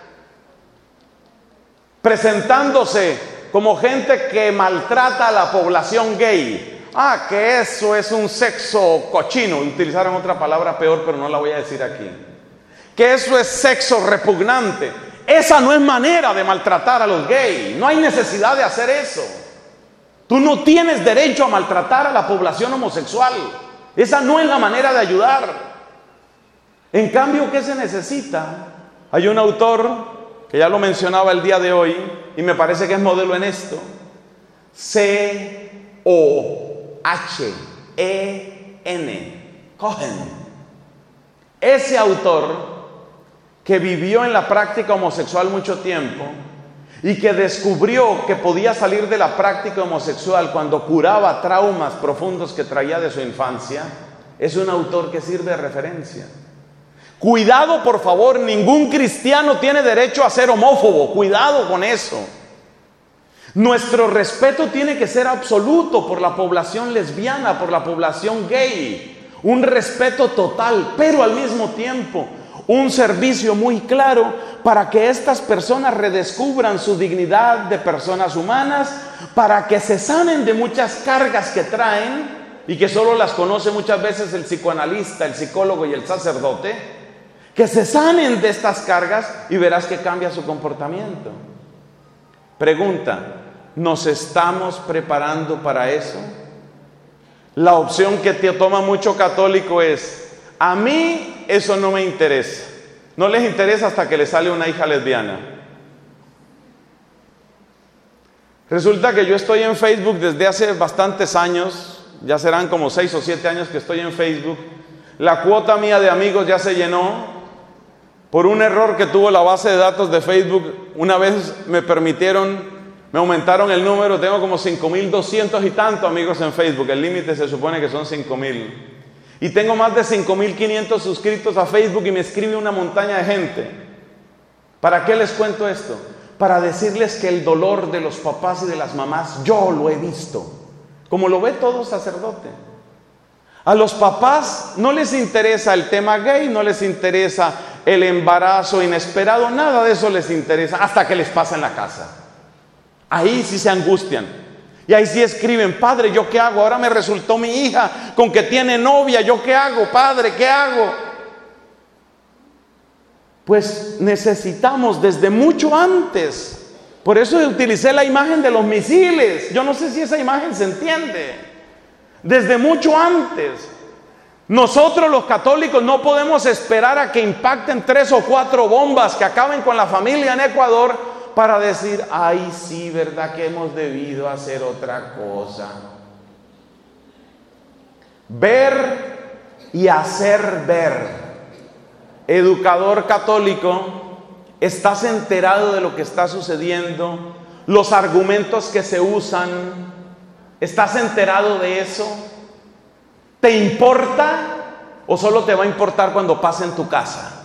presentándose como gente que maltrata a la población gay. Ah, que eso es un sexo cochino. Utilizaron otra palabra peor, pero no la voy a decir aquí. que eso es sexo repugnante. Esa no es manera de maltratar a los gays. No hay necesidad de hacer eso. Tú no tienes derecho a maltratar a la población homosexual. Esa no es la manera de ayudar. En cambio, ¿qué se necesita? Hay un autor que ya lo mencionaba el día de hoy y me parece que es modelo en esto. C O H E N Cohen. Ese autor que vivió en la práctica homosexual mucho tiempo y que descubrió que podía salir de la práctica homosexual cuando curaba traumas profundos que traía de su infancia, es un autor que sirve de referencia. Cuidado, por favor, ningún cristiano tiene derecho a ser homófobo. Cuidado con eso. Nuestro respeto tiene que ser absoluto por la población lesbiana, por la población gay. Un respeto total, pero al mismo tiempo un servicio muy claro para que estas personas redescubran su dignidad de personas humanas, para que se sanen de muchas cargas que traen y que solo las conoce muchas veces el psicoanalista, el psicólogo y el sacerdote. Que se sanen de estas cargas y verás que cambia su comportamiento. Pregunta, ¿nos estamos preparando para eso? La opción que te toma mucho católico es: a mí eso no me interesa. No les interesa hasta que les sale una hija lesbiana. Resulta que yo estoy en Facebook desde hace bastantes años, ya serán como seis o siete años que estoy en Facebook. La cuota mía de amigos ya se llenó. Por un error que tuvo la base de datos de Facebook, una vez me permitieron, me aumentaron el número, tengo como cinco mil doscientos y tantos amigos en Facebook, el límite se supone que son cinco mil. Y tengo más de cinco mil quinientos suscritos a Facebook y me escribe una montaña de gente. ¿Para qué les cuento esto? Para decirles que el dolor de los papás y de las mamás, yo lo he visto, como lo ve todo sacerdote. A los papás no les interesa el tema gay, no les interesa el embarazo inesperado, nada de eso les interesa hasta que les pasa en la casa. Ahí sí se angustian y ahí sí escriben: padre, ¿yo qué hago? Ahora me resultó mi hija con que tiene novia, ¿yo qué hago? Padre, ¿qué hago? Pues necesitamos desde mucho antes. Por eso utilicé la imagen de los misiles. Yo no sé si esa imagen se entiende. Desde mucho antes. Nosotros los católicos no podemos esperar a que impacten tres o cuatro bombas que acaben con la familia en Ecuador para decir: ay, sí, verdad que hemos debido hacer otra cosa. Ver y hacer ver. Educador católico, ¿estás enterado de lo que está sucediendo? Los argumentos que se usan, ¿estás enterado de eso? ¿Te importa o solo te va a importar cuando pase en tu casa?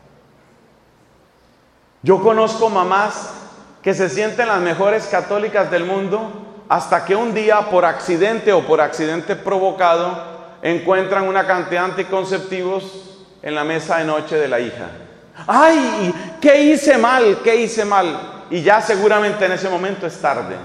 Yo conozco mamás que se sienten las mejores católicas del mundo hasta que un día, por accidente o por accidente provocado, encuentran una cantidad de anticonceptivos en la mesa de noche de la hija. ¡Ay! ¿Qué hice mal? ¿Qué hice mal? Y ya seguramente en ese momento es tarde.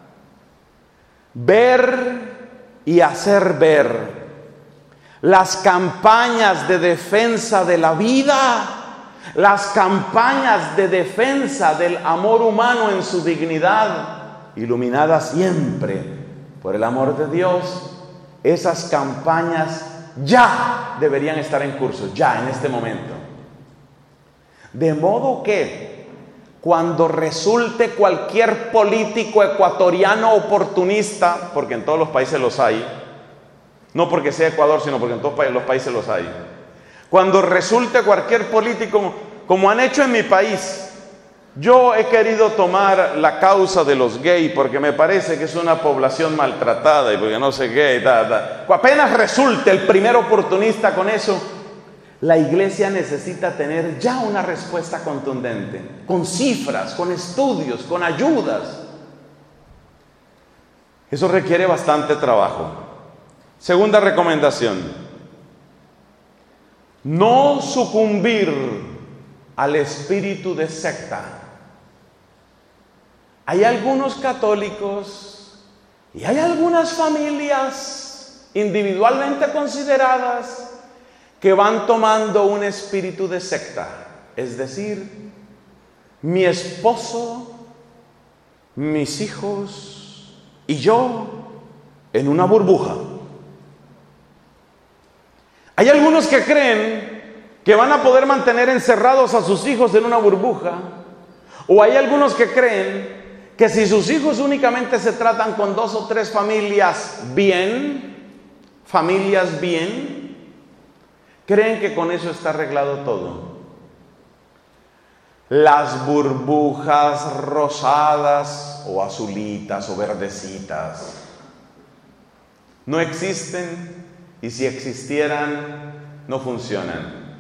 Ver y hacer ver. Las campañas de defensa de la vida, las campañas de defensa del amor humano en su dignidad, iluminadas siempre por el amor de Dios, esas campañas ya deberían estar en curso, ya en este momento. De modo que cuando resulte cualquier político ecuatoriano oportunista, porque en todos los países los hay, no porque sea Ecuador, sino porque en todos los países los hay. Cuando resulte cualquier político, como han hecho en mi país, yo he querido tomar la causa de los gays porque me parece que es una población maltratada y porque no sé qué, ta, ta. Apenas resulte el primer oportunista con eso, la iglesia necesita tener ya una respuesta contundente, con cifras, con estudios, con ayudas. Eso requiere bastante trabajo. Segunda recomendación: no sucumbir al espíritu de secta. Hay algunos católicos y hay algunas familias individualmente consideradas que van tomando un espíritu de secta, es decir, mi esposo, mis hijos y yo en una burbuja. Hay algunos que creen que van a poder mantener encerrados a sus hijos en una burbuja, o hay algunos que creen que si sus hijos únicamente se tratan con dos o tres familias bien, familias bien, creen que con eso está arreglado todo. Las burbujas rosadas o azulitas o verdecitas no existen, y si existieran, no funcionan.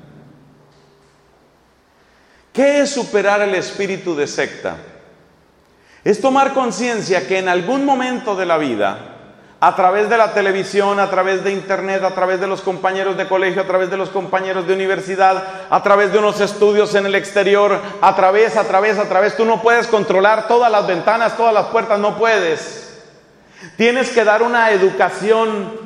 ¿Qué es superar el espíritu de secta? Es tomar conciencia que en algún momento de la vida, a través de la televisión, a través de internet, a través de los compañeros de colegio, a través de los compañeros de universidad, a través de unos estudios en el exterior, a través, a través, a través, tú no puedes controlar todas las ventanas, todas las puertas, no puedes. Tienes que dar una educación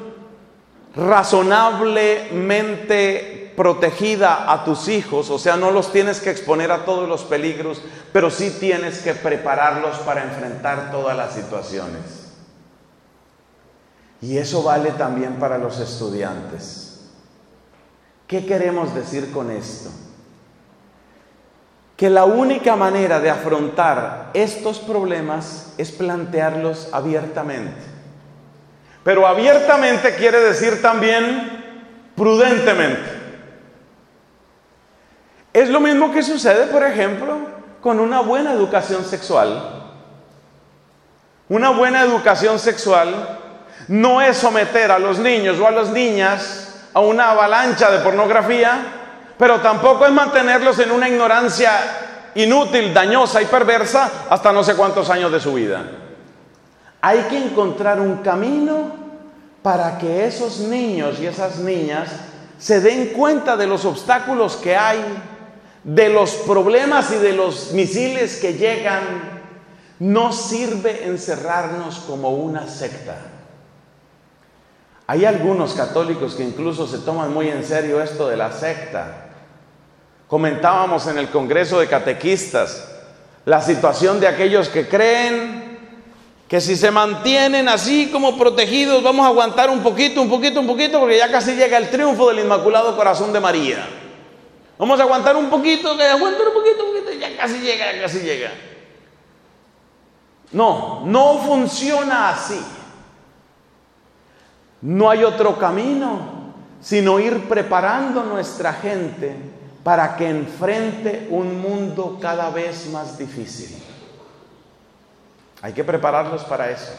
razonablemente protegida a tus hijos, o sea, no los tienes que exponer a todos los peligros, pero sí tienes que prepararlos para enfrentar todas las situaciones. Y eso vale también para los estudiantes. ¿Qué queremos decir con esto? Que la única manera de afrontar estos problemas es plantearlos abiertamente. Pero abiertamente quiere decir también prudentemente. Es lo mismo que sucede, por ejemplo, con una buena educación sexual. Una buena educación sexual no es someter a los niños o a las niñas a una avalancha de pornografía, pero tampoco es mantenerlos en una ignorancia inútil, dañosa y perversa hasta no sé cuántos años de su vida. Hay que encontrar un camino para que esos niños y esas niñas se den cuenta de los obstáculos que hay, de los problemas y de los misiles que llegan. No sirve encerrarnos como una secta. Hay algunos católicos que incluso se toman muy en serio esto de la secta. Comentábamos en el Congreso de Catequistas la situación de aquellos que creen que si se mantienen así como protegidos, vamos a aguantar un poquito, un poquito, un poquito, porque ya casi llega el triunfo del Inmaculado Corazón de María. Vamos a aguantar un poquito, que aguantar un poquito, un poquito, ya casi llega, ya casi llega. No, no funciona así. No hay otro camino, sino ir preparando nuestra gente para que enfrente un mundo cada vez más difícil. Hay que prepararlos para eso.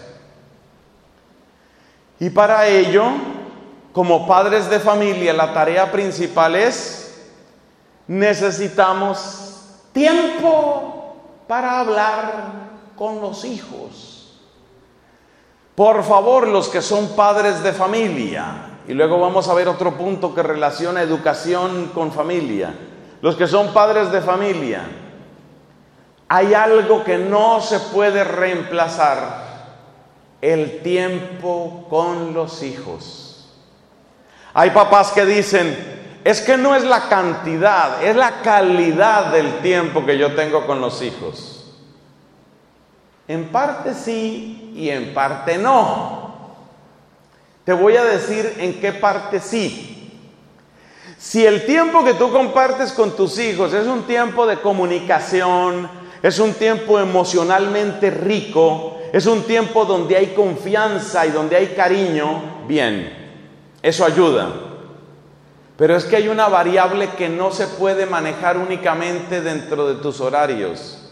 Y para ello, como padres de familia, la tarea principal es: necesitamos tiempo para hablar con los hijos. Por favor, los que son padres de familia, y luego vamos a ver otro punto que relaciona educación con familia. Los que son padres de familia, hay algo que no se puede reemplazar: el tiempo con los hijos. Hay papás que dicen: es que no es la cantidad, es la calidad del tiempo que yo tengo con los hijos. En parte sí y en parte no. Te voy a decir en qué parte sí. Si el tiempo que tú compartes con tus hijos es un tiempo de comunicación, es un tiempo emocionalmente rico, es un tiempo donde hay confianza y donde hay cariño, bien, eso ayuda. Pero es que hay una variable que no se puede manejar únicamente dentro de tus horarios.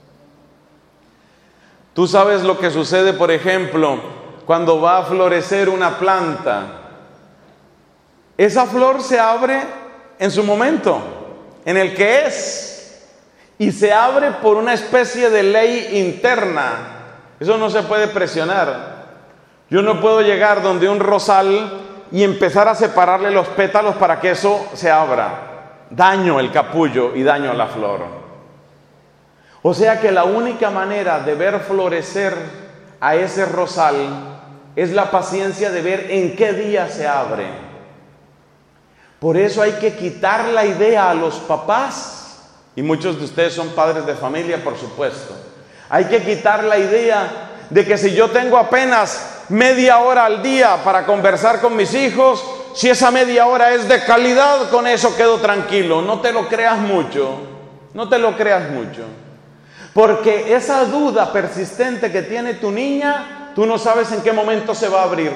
Tú sabes lo que sucede, por ejemplo, cuando va a florecer una planta. Esa flor se abre en su momento, en el que es. Y se abre por una especie de ley interna. Eso no se puede presionar. Yo no puedo llegar donde un rosal y empezar a separarle los pétalos para que eso se abra. Daño el capullo y daño la flor. O sea que la única manera de ver florecer a ese rosal es la paciencia de ver en qué día se abre. Por eso hay que quitar la idea a los papás, y muchos de ustedes son padres de familia, por supuesto. Hay que quitar la idea de que si yo tengo apenas media hora al día para conversar con mis hijos, si esa media hora es de calidad, con eso quedo tranquilo. No te lo creas mucho, no te lo creas mucho. Porque esa duda persistente que tiene tu niña, tú no sabes en qué momento se va a abrir.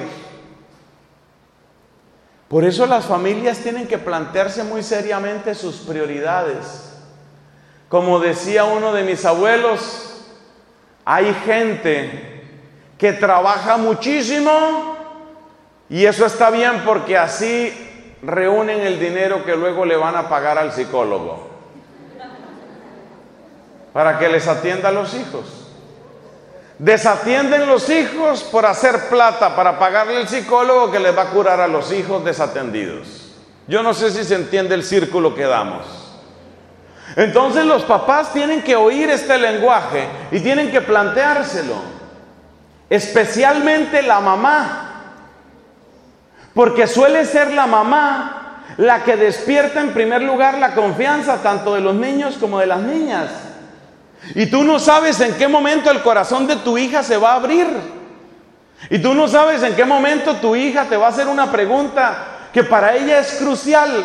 Por eso las familias tienen que plantearse muy seriamente sus prioridades. Como decía uno de mis abuelos, hay gente que trabaja muchísimo y eso está bien porque así reúnen el dinero que luego le van a pagar al psicólogo para que les atienda a los hijos. Desatienden los hijos por hacer plata para pagarle al psicólogo que les va a curar a los hijos desatendidos. Yo no sé si se entiende el círculo que damos. Entonces los papás tienen que oír este lenguaje y tienen que planteárselo, especialmente la mamá, porque suele ser la mamá la que despierta en primer lugar la confianza tanto de los niños como de las niñas. Y tú no sabes en qué momento el corazón de tu hija se va a abrir. Y tú no sabes en qué momento tu hija te va a hacer una pregunta que para ella es crucial.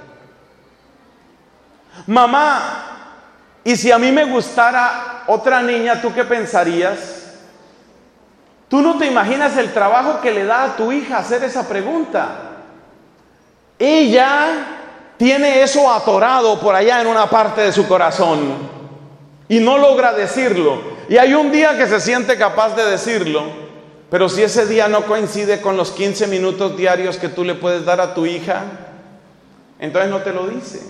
Mamá, ¿y si a mí me gustara otra niña, tú qué pensarías? Tú no te imaginas el trabajo que le da a tu hija hacer esa pregunta. Ella tiene eso atorado por allá en una parte de su corazón y no logra decirlo. Y hay un día que se siente capaz de decirlo, pero si ese día no coincide con los quince minutos diarios que tú le puedes dar a tu hija, entonces no te lo dice.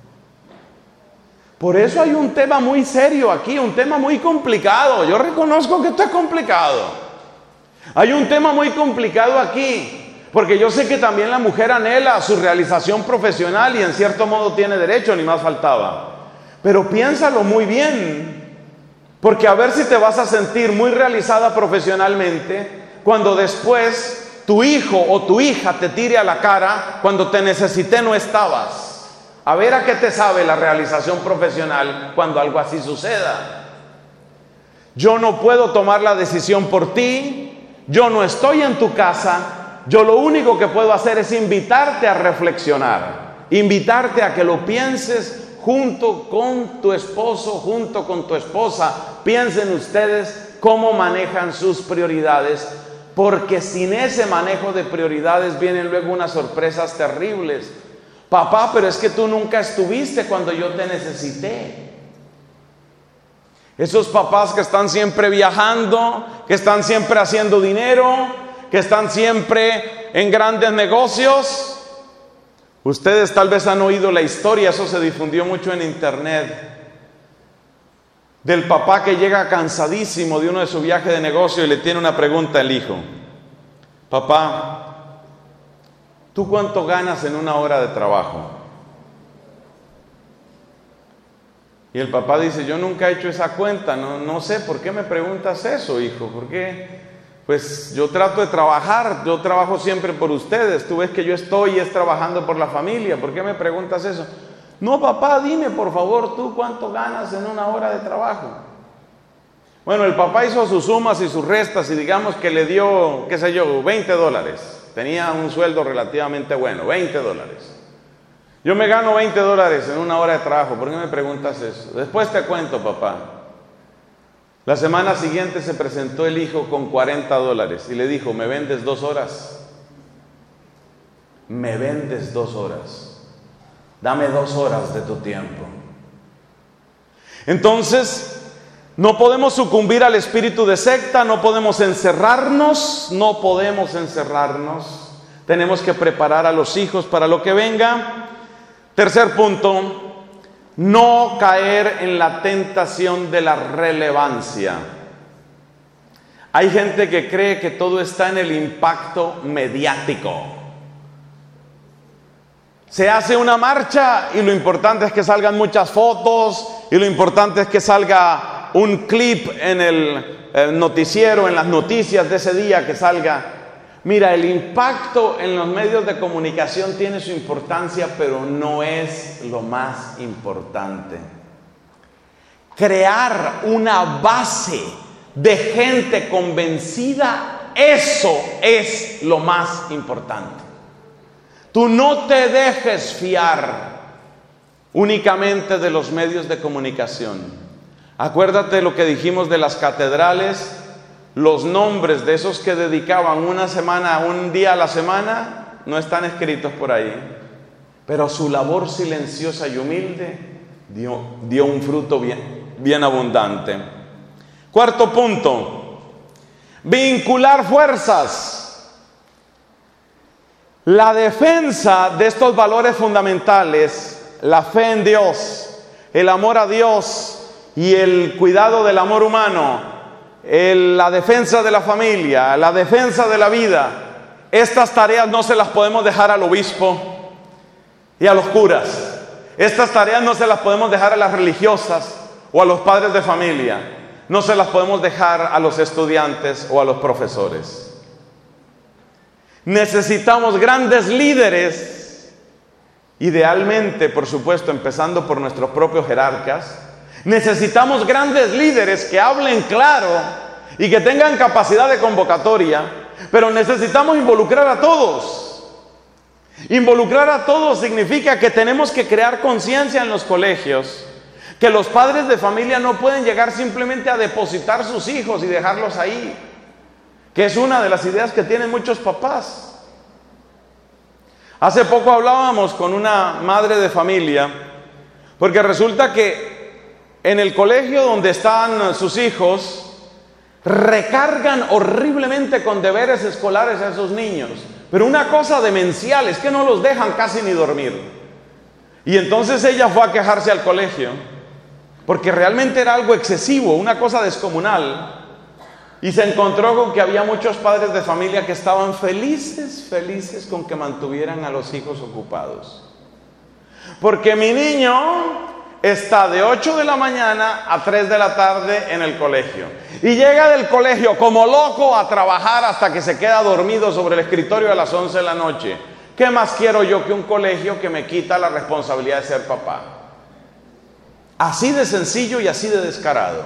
Por eso hay un tema muy serio aquí, un tema muy complicado. Yo reconozco que esto es complicado. Hay un tema muy complicado aquí, porque yo sé que también la mujer anhela su realización profesional y en cierto modo tiene derecho, ni más faltaba. Pero piénsalo muy bien, porque a ver si te vas a sentir muy realizada profesionalmente cuando después tu hijo o tu hija te tire a la cara cuando te necesité no estabas. A ver a qué te sabe la realización profesional cuando algo así suceda. Yo no puedo tomar la decisión por ti, yo no estoy en tu casa, yo lo único que puedo hacer es invitarte a reflexionar, invitarte a que lo pienses junto con tu esposo, junto con tu esposa. Piensen ustedes cómo manejan sus prioridades, porque sin ese manejo de prioridades vienen luego unas sorpresas terribles. Papá, pero es que tú nunca estuviste cuando yo te necesité. Esos papás que están siempre viajando, que están siempre haciendo dinero, que están siempre en grandes negocios. Ustedes tal vez han oído la historia, eso se difundió mucho en internet, del papá que llega cansadísimo de uno de sus viajes de negocio y le tiene una pregunta al hijo. Papá, ¿tú cuánto ganas en una hora de trabajo? Y el papá dice, yo nunca he hecho esa cuenta, no, no sé, ¿por qué me preguntas eso, hijo? ¿Por qué? Pues yo trato de trabajar, yo trabajo siempre por ustedes, tú ves que yo estoy es trabajando por la familia, ¿por qué me preguntas eso? No, papá, dime por favor, ¿tú cuánto ganas en una hora de trabajo? Bueno, el papá hizo sus sumas y sus restas y digamos que le dio, qué sé yo, veinte dólares. Tenía un sueldo relativamente bueno, veinte dólares. Yo me gano veinte dólares en una hora de trabajo, ¿por qué me preguntas eso? Después te cuento, papá. La semana siguiente se presentó el hijo con cuarenta dólares y le dijo, ¿me vendes dos horas? ¿Me vendes dos horas? Dame dos horas de tu tiempo. Entonces, no podemos sucumbir al espíritu de secta, no podemos encerrarnos, no podemos encerrarnos. Tenemos que preparar a los hijos para lo que venga. Tercer punto, no caer en la tentación de la relevancia. Hay gente que cree que todo está en el impacto mediático. Se hace una marcha y lo importante es que salgan muchas fotos y lo importante es que salga un clip en el, el noticiero, en las noticias de ese día, que salga. Mira, el impacto en los medios de comunicación tiene su importancia, pero no es lo más importante. Crear una base de gente convencida, eso es lo más importante. Tú no te dejes fiar únicamente de los medios de comunicación. Acuérdate lo que dijimos de las catedrales. Los nombres de esos que dedicaban una semana, un día a la semana, no están escritos por ahí. Pero su labor silenciosa y humilde dio, dio un fruto bien, bien abundante. Cuarto punto, vincular fuerzas. La defensa de estos valores fundamentales, la fe en Dios, el amor a Dios y el cuidado del amor humano, El, la defensa de la familia, la defensa de la vida, estas tareas no se las podemos dejar al obispo y a los curas. Estas tareas no se las podemos dejar a las religiosas o a los padres de familia. No se las podemos dejar a los estudiantes o a los profesores. Necesitamos grandes líderes, idealmente, por supuesto, empezando por nuestros propios jerarcas. Necesitamos grandes líderes que hablen claro y que tengan capacidad de convocatoria, pero necesitamos involucrar a todos. Involucrar a todos significa que tenemos que crear conciencia en los colegios, que los padres de familia no pueden llegar simplemente a depositar sus hijos y dejarlos ahí, que es una de las ideas que tienen muchos papás. Hace poco hablábamos con una madre de familia, porque resulta que en el colegio donde están sus hijos, recargan horriblemente con deberes escolares a esos niños. Pero una cosa demencial es que no los dejan casi ni dormir. Y entonces ella fue a quejarse al colegio, porque realmente era algo excesivo, una cosa descomunal. Y se encontró con que había muchos padres de familia que estaban felices, felices con que mantuvieran a los hijos ocupados. Porque mi niño está de ocho de la mañana a tres de la tarde en el colegio. Y llega del colegio como loco a trabajar hasta que se queda dormido sobre el escritorio a las once de la noche. ¿Qué más quiero yo que un colegio que me quita la responsabilidad de ser papá? Así de sencillo y así de descarado.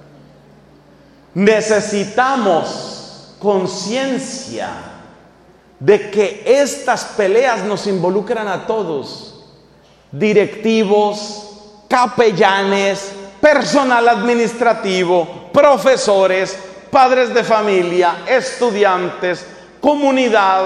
Necesitamos conciencia de que estas peleas nos involucran a todos. Directivos, capellanes, personal administrativo, profesores, padres de familia, estudiantes, comunidad.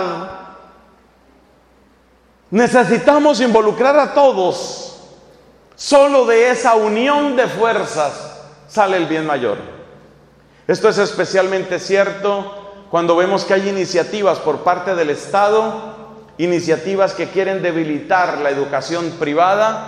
Necesitamos involucrar a todos. Solo de esa unión de fuerzas sale el bien mayor. Esto es especialmente cierto cuando vemos que hay iniciativas por parte del Estado, iniciativas que quieren debilitar la educación privada,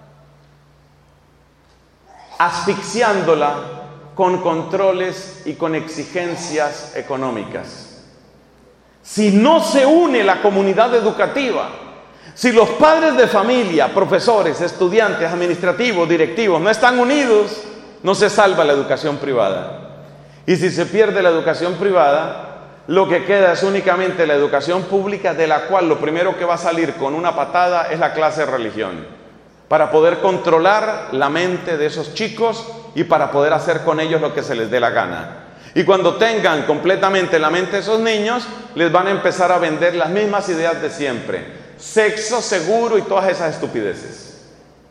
asfixiándola con controles y con exigencias económicas. Si no se une la comunidad educativa, si los padres de familia, profesores, estudiantes, administrativos, directivos no están unidos, no se salva la educación privada. Y si se pierde la educación privada, lo que queda es únicamente la educación pública, de la cual lo primero que va a salir con una patada es la clase de religión, para poder controlar la mente de esos chicos y para poder hacer con ellos lo que se les dé la gana. Y cuando tengan completamente la mente de esos niños, les van a empezar a vender las mismas ideas de siempre: sexo seguro y todas esas estupideces.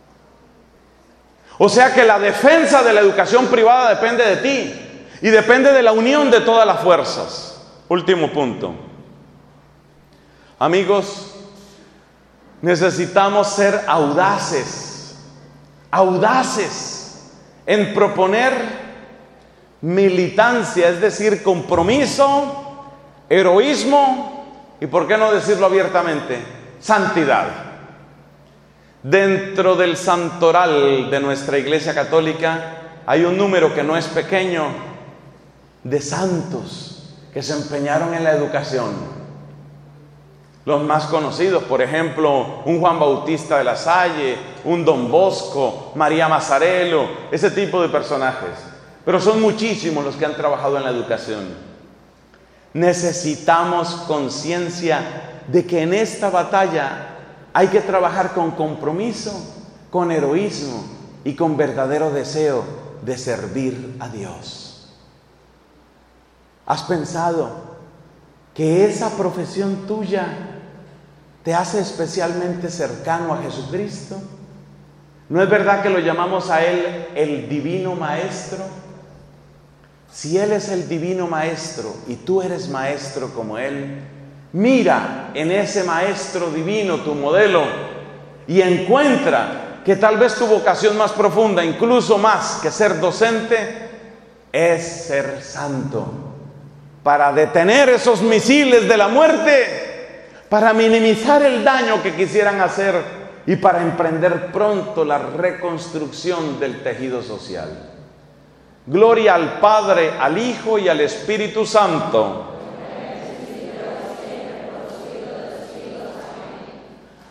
O sea que la defensa de la educación privada depende de ti y depende de la unión de todas las fuerzas. Último punto. Amigos, necesitamos ser audaces, audaces en proponer militancia, es decir, compromiso, heroísmo y, ¿por qué no decirlo abiertamente?, santidad. Dentro del santoral de nuestra Iglesia Católica hay un número que no es pequeño de santos que se empeñaron en la educación. Los más conocidos, por ejemplo, un Juan Bautista de la Salle, un Don Bosco, María Mazzarello, ese tipo de personajes. Pero son muchísimos los que han trabajado en la educación. necesitamos conciencia de que en esta batalla hay que trabajar con compromiso, con heroísmo y con verdadero deseo de servir a Dios. ¿Has pensado que esa profesión tuya te hace especialmente cercano a Jesucristo? ¿No es verdad que lo llamamos a Él el Divino Maestro? Si Él es el Divino Maestro y tú eres maestro como Él, mira en ese Maestro Divino tu modelo y encuentra que tal vez tu vocación más profunda, incluso más que ser docente, es ser santo, para detener esos misiles de la muerte, para minimizar el daño que quisieran hacer y para emprender pronto la reconstrucción del tejido social. Gloria al Padre, al Hijo y al Espíritu Santo,